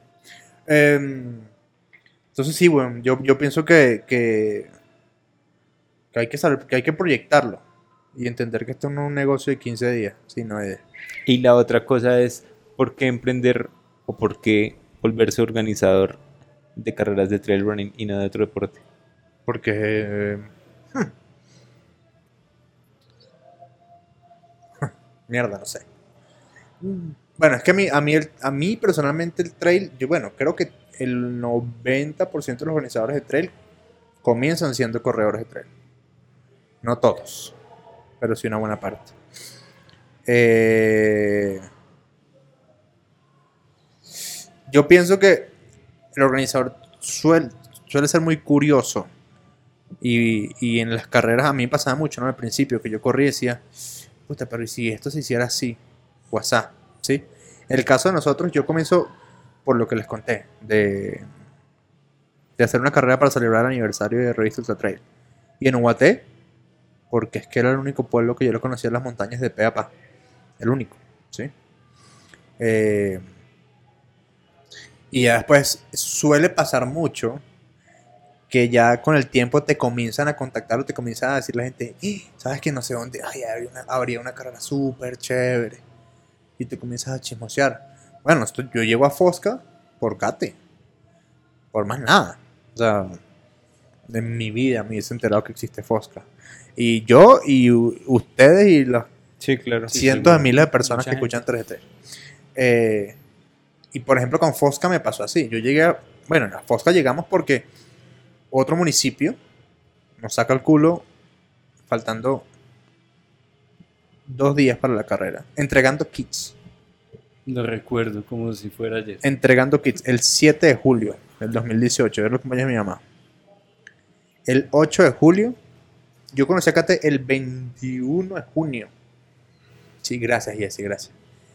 Entonces sí, bueno, yo pienso que hay que saber, que hay que proyectarlo y entender que esto no es un negocio de 15 días, sino de... Y la otra cosa es, ¿por qué emprender o por qué volverse organizador de carreras de trail running y no de otro deporte? Porque... mierda, no sé. Bueno, es que a mí personalmente el trail, yo creo que el 90% de los organizadores de trail comienzan siendo corredores de trail. No todos, pero sí una buena parte. Yo pienso que el organizador suele ser muy curioso. Y en las carreras a mí pasaba mucho, ¿no? Al principio que yo corría y decía, puta, pero ¿y si esto se hiciera así? WhatsApp, ¿sí? En el caso de nosotros, yo comienzo por lo que les conté, de hacer una carrera para celebrar el aniversario de Revista Ultra Trail. Y en Ubaté, porque es que era el único pueblo que yo lo conocía en las montañas de pe a pa. El único, ¿sí? Eh, y ya después suele pasar mucho que ya con el tiempo te comienzan a contactar o te comienzan a decir la gente, ¿sabes que no sé dónde? Ay, habría una carrera súper chévere. Y te comienzas a chismosear. Bueno, yo llego a Fosca por Kate. Por más nada. O sea, en mi vida me hubiese enterado que existe Fosca. Y yo y ustedes y los Sí, claro. cientos de miles de personas Mucha que escuchan 3D. Y por ejemplo con Fosca me pasó así. Yo llegué bueno, a Fosca llegamos porque otro municipio nos saca el culo faltando 2 días para la carrera. Entregando kits. Lo recuerdo como si fuera ayer. Entregando kits. El 7 de julio del 2018. Era los cumpleaños de mi mamá. El 8 de julio. Yo conocí a Kate el 21 de junio. Sí, gracias, Jessy, gracias.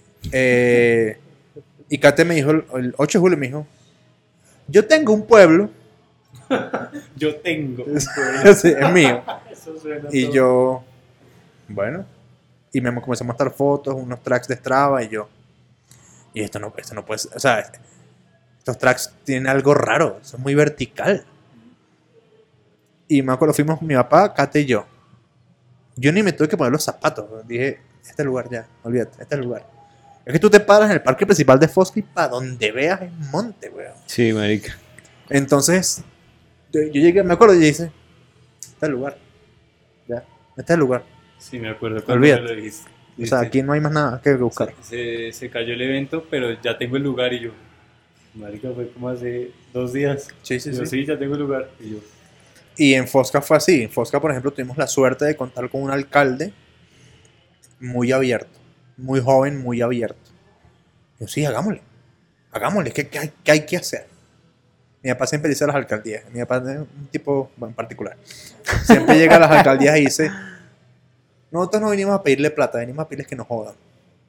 Y Kate me dijo, el 8 de julio me dijo, yo tengo un pueblo. Yo tengo. Sí, es mío. Eso suena Y todo. yo, bueno. Y me comenzó a mostrar fotos, unos tracks de Strava y yo. Y esto no puede ser. O sea, estos tracks tienen algo raro. Son muy vertical. Y me acuerdo, fuimos mi papá, Kate y yo. Yo ni me tuve que poner los zapatos. Dije, este lugar ya, olvídate, este lugar. Es que tú te paras en el parque principal de Fosca y para donde veas es monte, weón. Sí, marica. Entonces, yo llegué, me acuerdo y dije, este es el lugar. Ya, este es el lugar. Sí, me acuerdo cuando Olvídate. me lo dijiste. O sea, aquí no hay más nada que buscar. Se cayó el evento, pero ya tengo el lugar y yo. Marica, fue como hace 2 días. Sí, sí, Yo, sí. sí, ya tengo el lugar. Y yo, Y en Fosca fue así. En Fosca, por ejemplo, tuvimos la suerte de contar con un alcalde muy abierto. Muy joven, muy abierto. Yo, sí, hagámosle. Hagámosle. ¿Qué hay que hacer? Mi papá siempre dice a las alcaldías. Mi papá es un tipo en particular. Siempre llega a las alcaldías y dice, nosotros no venimos a pedirle plata, venimos a pedirles que nos jodan.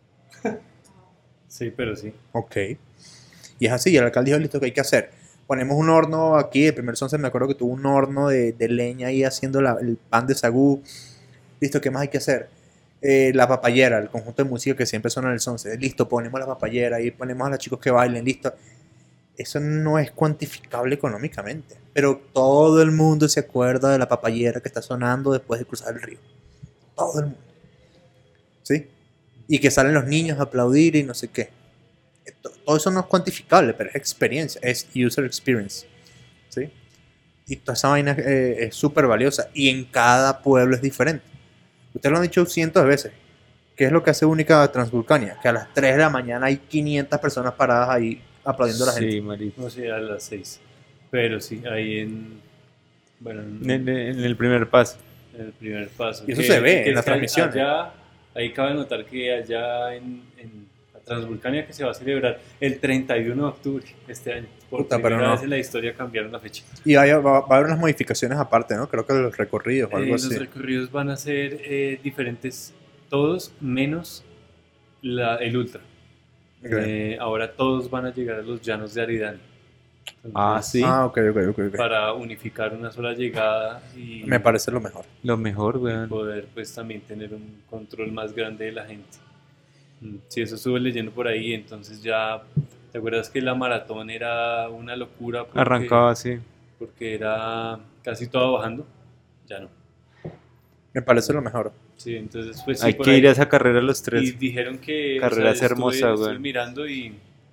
sí, pero sí. Ok. Y es así, el alcalde dijo, listo, ¿qué hay que hacer? Ponemos un horno aquí, el primer Sunset me acuerdo que tuvo un horno de leña ahí haciendo el pan de sagú. Listo, ¿qué más hay que hacer? La papayera, el conjunto de música que siempre suena en el Sunset. Listo, ponemos la papayera, ahí ponemos a los chicos que bailen, listo. Eso no es cuantificable económicamente, pero todo el mundo se acuerda de la papayera que está sonando después de cruzar el río. Todo el mundo. ¿Sí? Y que salen los niños a aplaudir y no sé qué. Todo eso no es cuantificable, pero es experiencia, es user experience. ¿Sí? Y toda esa vaina es súper valiosa. Y en cada pueblo es diferente. Ustedes lo han dicho cientos de veces. ¿Qué es lo que hace única a Transvulcania? Que a las 3 de la mañana hay 500 personas paradas ahí aplaudiendo a la gente. Sí, marica. No sé, a las 6. Pero sí, ahí en. Bueno, En el primer paso. en el primer paso. Y eso se ve en es las que transmisiones. Allá, ahí cabe notar que allá en la Transvulcania que se va a celebrar el 31 de octubre de este año. Por Puta, primera pero no. vez en la historia cambiaron la fecha. Y va a haber unas modificaciones aparte, ¿no? Creo que los recorridos o algo Los así. recorridos van a ser diferentes, todos menos el ultra. Ok. Ahora todos van a llegar a los llanos de Aridane. Entonces, Ah, sí. Ah, ok. Para unificar una sola llegada y Me parece lo mejor. Lo mejor, weón. poder pues también tener un control más grande de la gente. Sí, eso estuve leyendo por ahí, entonces ya, ¿te acuerdas que la maratón era una locura? Arrancaba así. Porque era casi todo bajando, ya no. Me parece lo mejor. Sí, entonces pues sí, Hay por que ahí. ir a esa carrera los Y tres. dijeron que Carrera estuve- hermosa, estuve güey. mirando y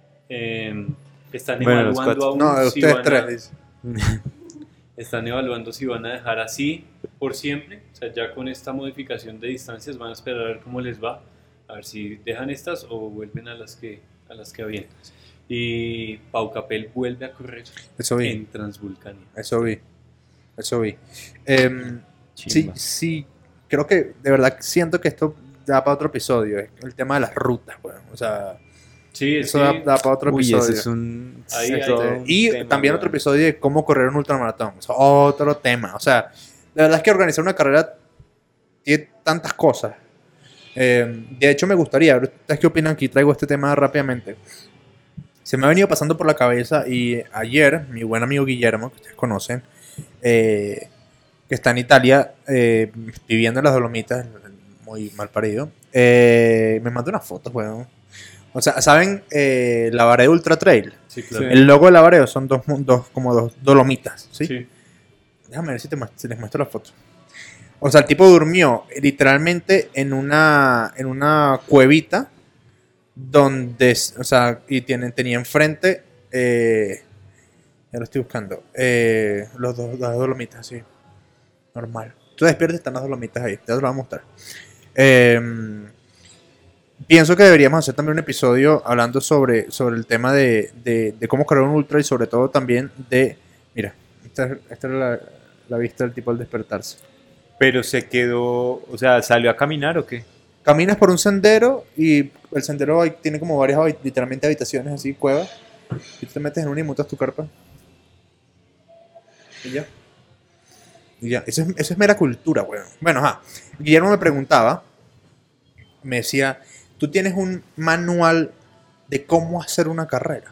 están Bueno, los evaluando aún No, de si ustedes van tres. están evaluando si van a dejar así por siempre, o sea, ya con esta modificación de distancias van a esperar a ver cómo les va, a ver si dejan estas o vuelven a las que habían. Y Pau Capel vuelve a correr Eso vi. en Transvulcania. Eso vi. Sí, Chimba. sí. Creo que de verdad siento que esto da para otro episodio. Es el tema de las rutas, weón. O sea, Sí, Eso sí. da para otro Uy, episodio. ese es un... Ahí, es ahí. todo un Y tema, también weón. otro episodio de cómo correr un ultramaratón. Es otro tema. O sea, la verdad es que organizar una carrera tiene tantas cosas. De hecho, me gustaría, ¿ustedes qué opinan? Aquí traigo este tema rápidamente. Se me ha venido pasando por la cabeza y ayer mi buen amigo Guillermo, que ustedes conocen, que está en Italia viviendo en las Dolomitas, muy mal parido, me mandó unas fotos, weón. O sea, ¿saben? La Vareo Ultra Trail. Sí, claro. El logo de la Vareo son como dos dolomitas, ¿sí? Sí. Déjame ver si les muestro la foto. O sea, el tipo durmió literalmente en una cuevita donde, o sea, y tenía enfrente, ya lo estoy buscando, las dolomitas, sí, normal. Tú despiertas, están las dolomitas ahí, ya te lo voy a mostrar. Pienso que deberíamos hacer también un episodio hablando sobre el tema de cómo correr un ultra y sobre todo también de, mira, esta era la vista del tipo al despertarse. Pero se quedó, o sea, ¿salió a caminar o qué? Caminas por un sendero y el sendero tiene como varias, literalmente habitaciones así, cuevas. Y tú te metes en una y montas tu carpa. Y ya. Y ya. Eso es mera cultura, weón. Bueno, ajá. Guillermo me preguntaba, me decía, ¿tú tienes un manual de cómo hacer una carrera?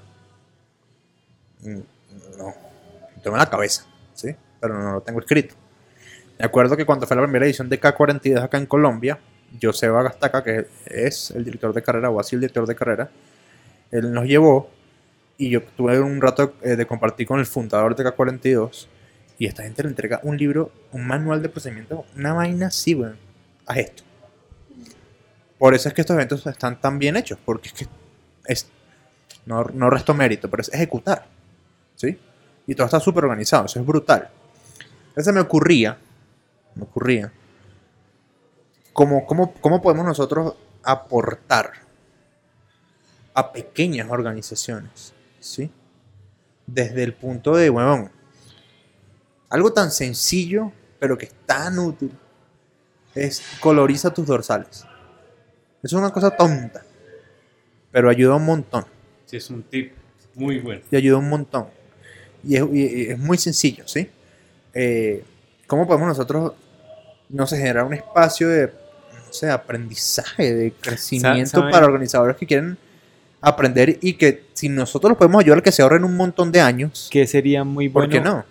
No. Lo tengo en la cabeza, ¿sí? Pero no lo tengo escrito. Me acuerdo que cuando fue la primera edición de K42 acá en Colombia, Joseba Gastaca, que es el director de carrera, o así el director de carrera, él nos llevó y yo tuve un rato de compartir con el fundador de K42 y esta gente le entrega un libro, un manual de procedimiento, una vaina así, weón. Haz esto. Por eso es que estos eventos están tan bien hechos, porque es que no resto mérito, pero es ejecutar, ¿sí? Y todo está súper organizado, eso es brutal. Entonces me ocurría, ¿cómo podemos nosotros aportar a pequeñas organizaciones, ¿sí? Desde el punto de, huevón, algo tan sencillo, pero que es tan útil, es coloriza tus dorsales. Es una cosa tonta, pero ayuda un montón. Sí, es un tip muy bueno. Y ayuda un montón. Y es muy sencillo, ¿sí? ¿Cómo podemos nosotros, no sé, generar un espacio de, no sé, aprendizaje, de crecimiento ¿Saben? para organizadores que quieren aprender y que si nosotros los podemos ayudar a que se ahorren un montón de años, Que sería muy ¿por bueno qué no?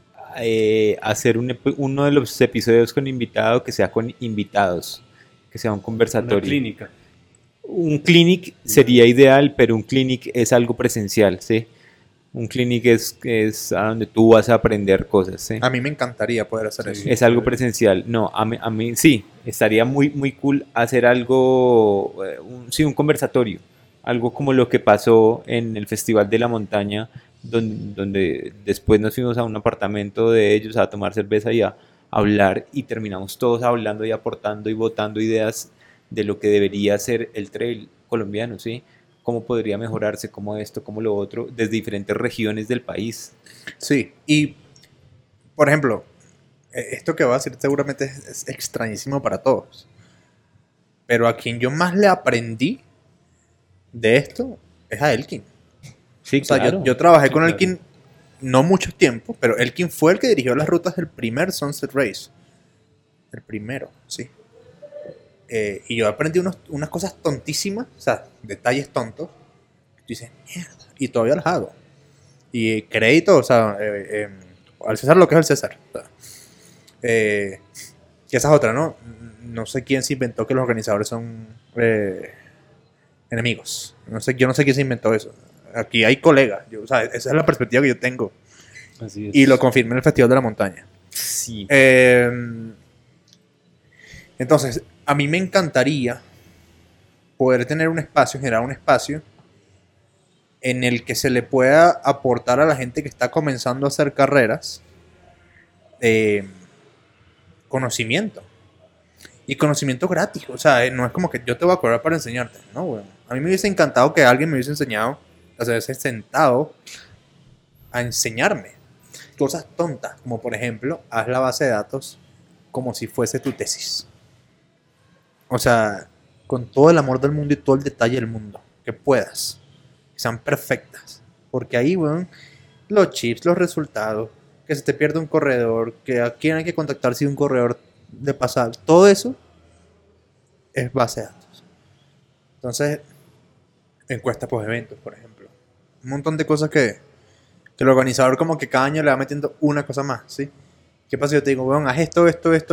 hacer uno de los episodios con invitado que sea con invitados, que sea un Una conversatorio. clínica. Un clinic sería ideal, pero un clinic es algo presencial, ¿sí? Un clinic es a donde tú vas a aprender cosas, ¿sí? A mí me encantaría poder hacer Sí. eso. Es algo presencial. No, a mí sí, estaría muy, muy cool hacer algo, sí, un conversatorio. Algo como lo que pasó en el Festival de la Montaña, donde después nos fuimos a un apartamento de ellos a tomar cerveza y a hablar y terminamos todos hablando y aportando y votando ideas de lo que debería ser el trail colombiano, ¿sí? Cómo podría mejorarse, cómo esto, cómo lo otro, desde diferentes regiones del país. Sí, y por ejemplo, esto que voy a decir seguramente es extrañísimo para todos. Pero a quien yo más le aprendí de esto es a Elkin. Sí, O sea, claro. yo trabajé Sí, con claro. Elkin no mucho tiempo, pero Elkin fue el que dirigió las rutas del primer Sunset Race. El primero, sí. Y yo aprendí unas cosas tontísimas, o sea, detalles tontos. Que tú dices, mierda, y todavía las hago. Y crédito, o sea, al César lo que es el César. O sea, que esa es otra, ¿no? No sé quién se inventó que los organizadores son enemigos. Yo no sé quién se inventó eso. Aquí hay colegas. O sea, esa es la perspectiva que yo tengo. Así es. Y lo confirmé en el Festival de la Montaña. Sí. Entonces, a mí me encantaría poder tener un espacio, generar un espacio en el que se le pueda aportar a la gente que está comenzando a hacer carreras conocimiento. Y conocimiento gratis. O sea, no es como que yo te voy a cobrar para enseñarte. No, güey. A mí me hubiese encantado que alguien me hubiese enseñado, o sea, hubiese sentado a enseñarme cosas tontas, como por ejemplo, haz la base de datos como si fuese tu tesis. O sea, con todo el amor del mundo y todo el detalle del mundo que puedas. que sean perfectas. Porque ahí, weón, los chips, los resultados, que se te pierde un corredor, que a quién hay que contactar si un corredor de pasar, todo eso es base de datos. Entonces, encuestas por eventos, por ejemplo. Un montón de cosas que el organizador como que cada año le va metiendo una cosa más, ¿sí? ¿Qué pasa si yo te digo, weón, haz esto?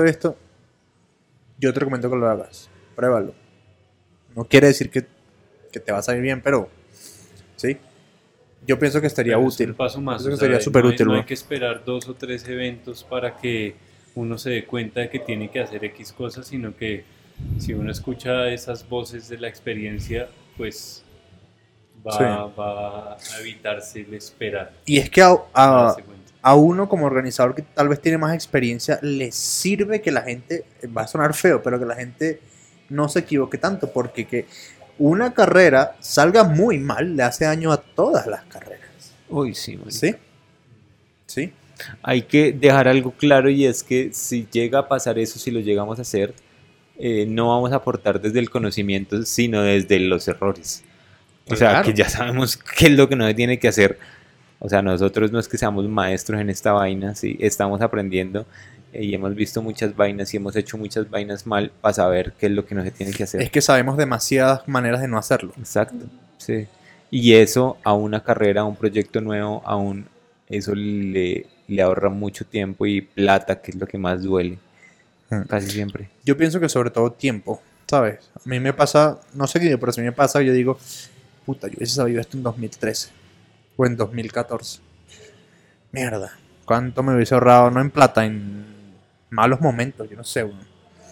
Yo te recomiendo que lo hagas. Pruébalo. No quiere decir que te va a salir bien, pero ¿sí? Yo pienso que estaría Pero útil. es un paso más. Pienso que sería súper útil, no hay weón. que esperar 2 o 3 eventos para que uno se dé cuenta de que tiene que hacer X cosas, sino que si uno escucha esas voces de la experiencia, pues va a evitarse el esperar. Y es que darse cuenta. a uno como organizador que tal vez tiene más experiencia, le sirve que la gente, va a sonar feo, pero que la gente no se equivoque tanto, porque que una carrera salga muy mal le hace daño a todas las carreras. Uy, sí, marica. ¿Sí? ¿Sí? Hay que dejar algo claro y es que si llega a pasar eso, si lo llegamos a hacer, no vamos a aportar desde el conocimiento, sino desde los errores. O sea, Claro. que ya sabemos qué es lo que no se tiene que hacer. O sea, nosotros no es que seamos maestros en esta vaina, sí, estamos aprendiendo y hemos visto muchas vainas y hemos hecho muchas vainas mal para saber qué es lo que no se tiene que hacer. Es que sabemos demasiadas maneras de no hacerlo. Exacto, sí. Y eso a una carrera, a un proyecto nuevo, eso le ahorra mucho tiempo y plata, que es lo que más duele, casi siempre. Yo pienso que sobre todo tiempo, ¿sabes? A mí me pasa, no sé qué, pero si me pasa, yo digo, puta, yo hubiese sabido esto en 2013 o en 2014. Mierda, ¿cuánto me hubiese ahorrado? No en plata, en malos momentos, yo no sé, bueno.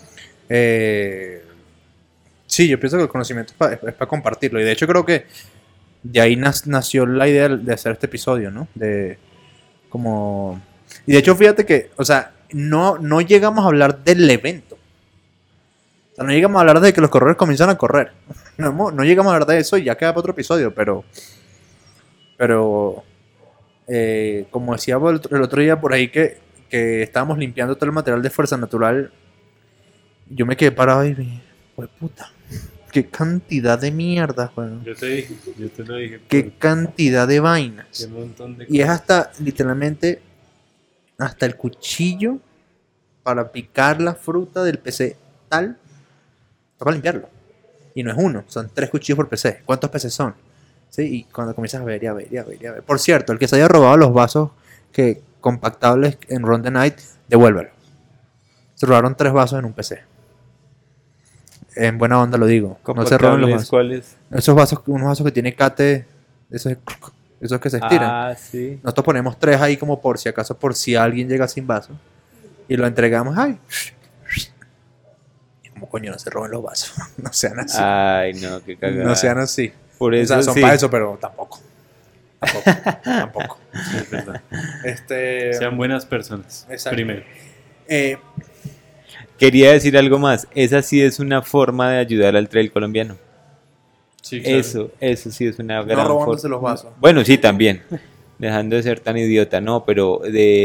Sí, yo pienso que el conocimiento es para compartirlo. Y de hecho creo que de ahí nació la idea de hacer este episodio, ¿no? De como... Y de hecho fíjate que, o sea, no llegamos a hablar del evento. O sea, no llegamos a hablar de que los corredores comienzan a correr. No llegamos a hablar de eso y ya queda para otro episodio, pero como decía el otro día por ahí que estábamos limpiando todo el material de Fuerza Natural, yo me quedé parado y dije, pues puta, qué cantidad de mierda, weón. Yo te lo dije. Qué cantidad de vainas. Qué montón de Y es cosas. hasta, literalmente, hasta el cuchillo para picar la fruta del PC tal, para limpiarlo. Y no es uno, son 3 cuchillos por PC. ¿Cuántos PC son? ¿Sí? Y cuando comienzas a ver y a ver y a ver y a ver. Por cierto, el que se haya robado los vasos compactables en Run the Night, devuélvelo. Se robaron 3 vasos en un PC. En buena onda lo digo. No se roben los vasos. ¿Cuáles? Esos vasos, unos vasos que tiene cate, esos que se estiran. Ah, sí. Nosotros ponemos 3 ahí como por si acaso, por si alguien llega sin vaso. Y lo entregamos. ¡Ay! Y como coño, no se roben los vasos. No sean así. Ay, no, qué cagada. No sean así. Por O eso sea, son sí. para eso, pero tampoco. Tampoco. Es verdad. Este, Sean buenas personas. Exacto. Primero. eh, Quería decir algo más. Esa sí es una forma de ayudar al trail colombiano. Sí, claro. Eso sí es una gran robándose forma. los vasos. Bueno, sí, también. Dejando de ser tan idiota, no, pero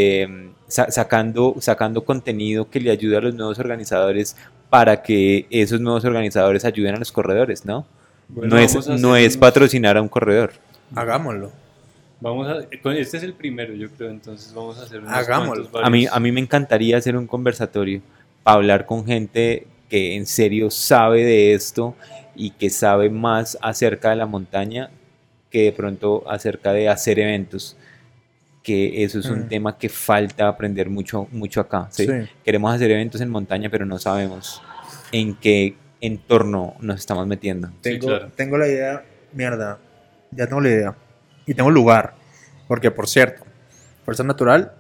sacando contenido que le ayude a los nuevos organizadores para que esos nuevos organizadores ayuden a los corredores, ¿no? Bueno, no vamos a no hacer es patrocinar a un corredor. Hagámoslo. Este es el primero, yo creo, entonces vamos a hacer unos Hagámoslo. cuantos, A mí varios. me encantaría hacer un conversatorio para hablar con gente que en serio sabe de esto y que sabe más acerca de la montaña que de pronto acerca de hacer eventos, que eso es un tema que falta aprender mucho acá, ¿sí? Sí. Queremos hacer eventos en montaña, pero no sabemos en qué entorno nos estamos metiendo. claro. Tengo la idea, mierda. Ya tengo la idea. Y tengo el lugar. Porque, por cierto, Fuerza Natural,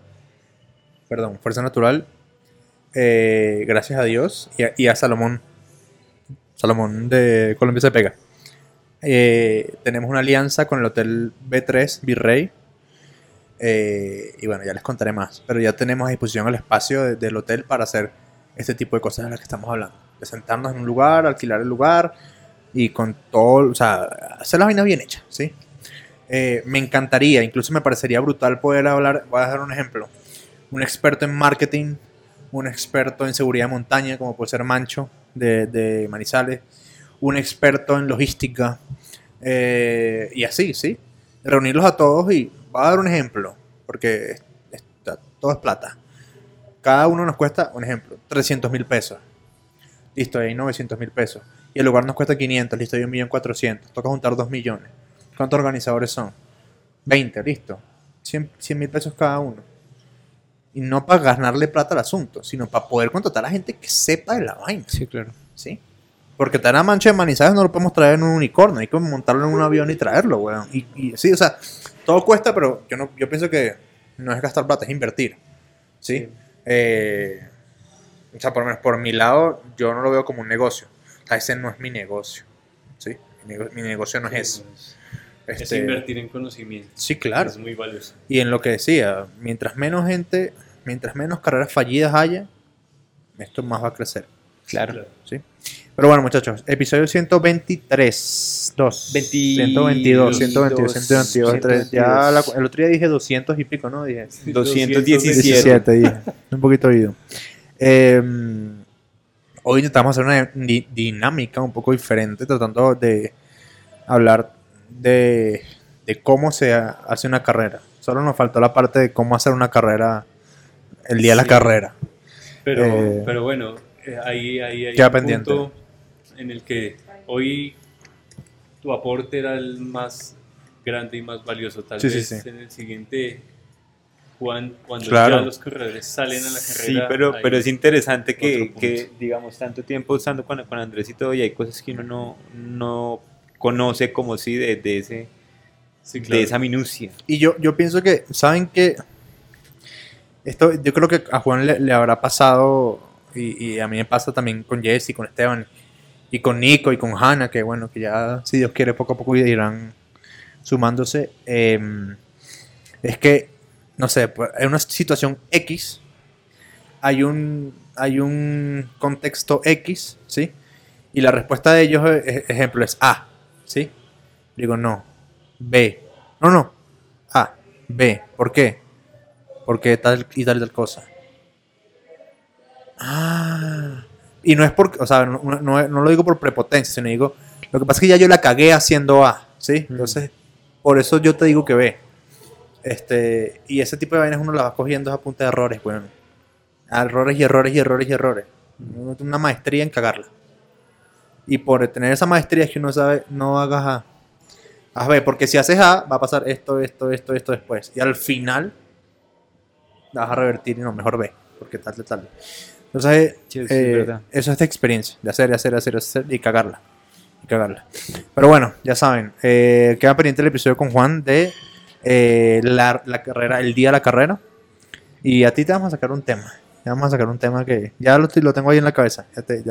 gracias a Dios y a Salomón de Colombia se pega. Tenemos una alianza con el Hotel B3 Virrey. Y bueno, ya les contaré más. Pero ya tenemos a disposición el espacio del hotel para hacer este tipo de cosas de las que estamos hablando. De sentarnos en un lugar, alquilar el lugar y con todo, o sea, hacer la vaina bien hecha, ¿sí? Me encantaría, incluso me parecería brutal poder hablar. Voy a dar un ejemplo. Un experto en marketing, un experto en seguridad de montaña, como puede ser Mancho de Manizales, un experto en logística, Y así, ¿sí? Reunirlos a todos y voy a dar un ejemplo, porque todo es plata. Cada uno nos cuesta, un ejemplo, 300.000 pesos. Listo, ahí 900.000 pesos. Y el lugar nos cuesta 500, listo, hay 1.400.000. Toca juntar 2 millones. ¿Cuántos organizadores son? 20, listo. 100.000 pesos cada uno. Y no para ganarle plata al asunto, sino para poder contratar a gente que sepa de la vaina. Sí, claro. ¿Sí? Porque tal a Mancha de Manizales no lo podemos traer en un unicornio, hay que montarlo en un avión y traerlo, weón. Y sí, o sea, todo cuesta, pero yo pienso que no es gastar plata, es invertir. ¿Sí? O sea, por lo menos por mi lado, yo no lo veo como un negocio. O sea, ese no es mi negocio. ¿Sí? Mi negocio no es eso. Es invertir en conocimiento. Sí, claro. Es muy valioso. Y en lo que decía, mientras menos carreras fallidas haya, esto más va a crecer. Claro. ¿Sí? Pero bueno, muchachos, episodio 123, 122, 122. Ya el otro día dije 200 y pico, ¿no? Dije 217. dije. Un poquito oído. Hoy intentamos hacer una dinámica un poco diferente, tratando de hablar de cómo se hace una carrera. Solo nos faltó la parte de cómo hacer una carrera el día de la carrera. Pero bueno, ahí hay queda un pendiente. punto en el que hoy tu aporte era el más grande y más valioso. Tal vez en el siguiente, Juan, cuando ya los corredores salen a la carrera. Sí, pero es interesante que digamos, tanto tiempo estando con Andrés y todo, y hay cosas que uno no conoce como si de esa minucia. Y yo pienso que, ¿saben qué? Esto yo creo que a Juan le habrá pasado, y a mí me pasa también con Jesse, con Esteban, y con Nico, y con Hannah, que bueno, que ya, si Dios quiere, poco a poco irán sumándose. Es que, no sé, en una situación X, hay un contexto X, ¿sí? Y la respuesta de ellos, ejemplo, es A, ¿sí? Digo, no, B. No, A, B. ¿Por qué? Porque tal y tal cosa. Y no es porque, o sea, no lo digo por prepotencia, sino digo, lo que pasa es que ya yo la cagué haciendo A, ¿sí? Entonces, por eso yo te digo que B. Y ese tipo de vainas uno las va cogiendo a punta de errores, bueno. Errores y errores y errores y errores. Una maestría en cagarla. Y por tener esa maestría es que uno sabe, no hagas A. B, porque si haces A, va a pasar esto después. Y al final la vas a revertir y no, mejor B, porque tal. Entonces, eso es de experiencia, de hacer y cagarla. Pero bueno, ya saben, queda pendiente el episodio con Juan de la carrera, el día de la carrera. Y a ti te vamos a sacar un tema. Te vamos a sacar un tema que ya lo tengo ahí en la cabeza.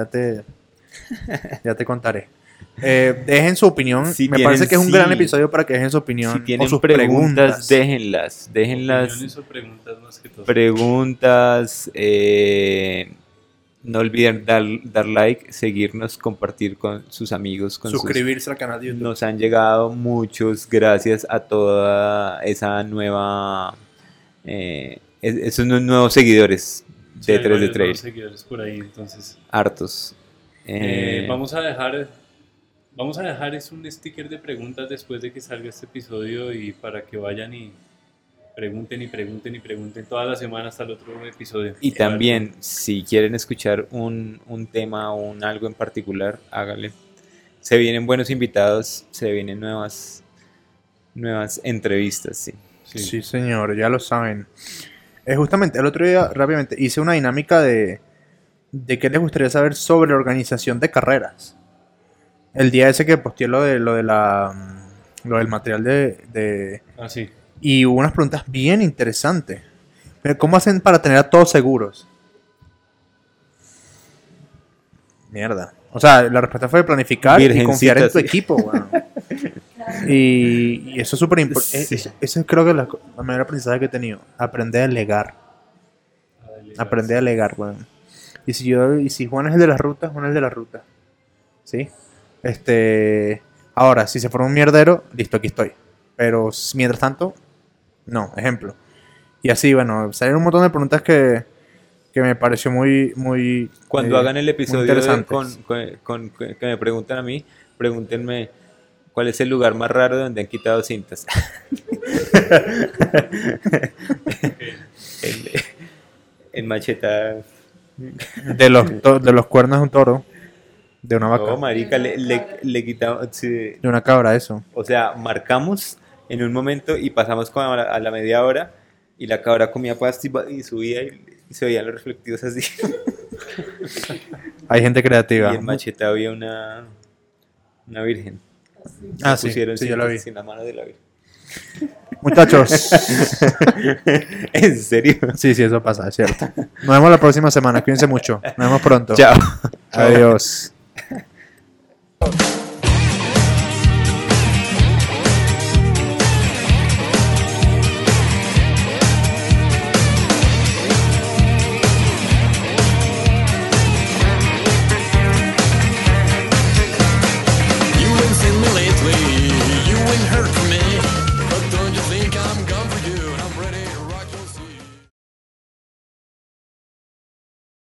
Ya te contaré. Dejen su opinión. Me parece que es un gran episodio para que dejen su opinión. Si tienen o sus preguntas, déjenlas. Opiniones o preguntas más que todo. Preguntas. No olviden dar like, seguirnos, compartir con sus amigos. Suscribirse al canal de YouTube. Nos han llegado muchos gracias a toda esa nueva... esos nuevos seguidores de 3 de Trail. Seguidores por ahí, entonces. Hartos. Vamos a dejar es un sticker de preguntas después de que salga este episodio y para que vayan y pregunten toda la semana hasta el otro episodio. Y también, si quieren escuchar un tema o algo en particular, háganle. Se vienen buenos invitados, se vienen nuevas entrevistas, Sí, señor, ya lo saben. Justamente, el otro día, rápidamente, hice una dinámica de qué les gustaría saber sobre la organización de carreras. El día ese que posteé lo del material de sí. Y hubo unas preguntas bien interesantes. Pero ¿cómo hacen para tener a todos seguros? Mierda. O sea, la respuesta fue planificar y confiar en tu equipo, bueno. Y eso es súper importante. Eso creo que es la mayor aprendizaje que he tenido. Aprender a delegar. Aprender a delegar, bueno. Y si Juan es el de las rutas, Juan es el de las rutas. ¿Sí? Ahora, si se forma un mierdero, listo, aquí estoy. Pero mientras tanto, no, ejemplo. Y así, bueno, salieron un montón de preguntas que me pareció muy cuando hagan el episodio que me preguntan a mí, pregúntenme ¿Cuál es el lugar más raro donde han quitado cintas? el, el macheta. De los cuernos de un toro. De una vaca. No, marica, le quitamos. Sí, De una cabra, eso. o sea, marcamos en un momento y pasamos como a la media hora y la cabra comía pasto y subía y se veían los reflectivos así. Hay gente creativa. Y en macheta había una virgen. Ah, Se sí, pusieron sí, yo la vi. sin la mano de la virgen. Muchachos. ¿En serio? Sí, eso pasa, es cierto. Nos vemos la próxima semana. Cuídense mucho. Nos vemos pronto. Chao. Adiós. You ain't seen me lately, you ain't heard from me.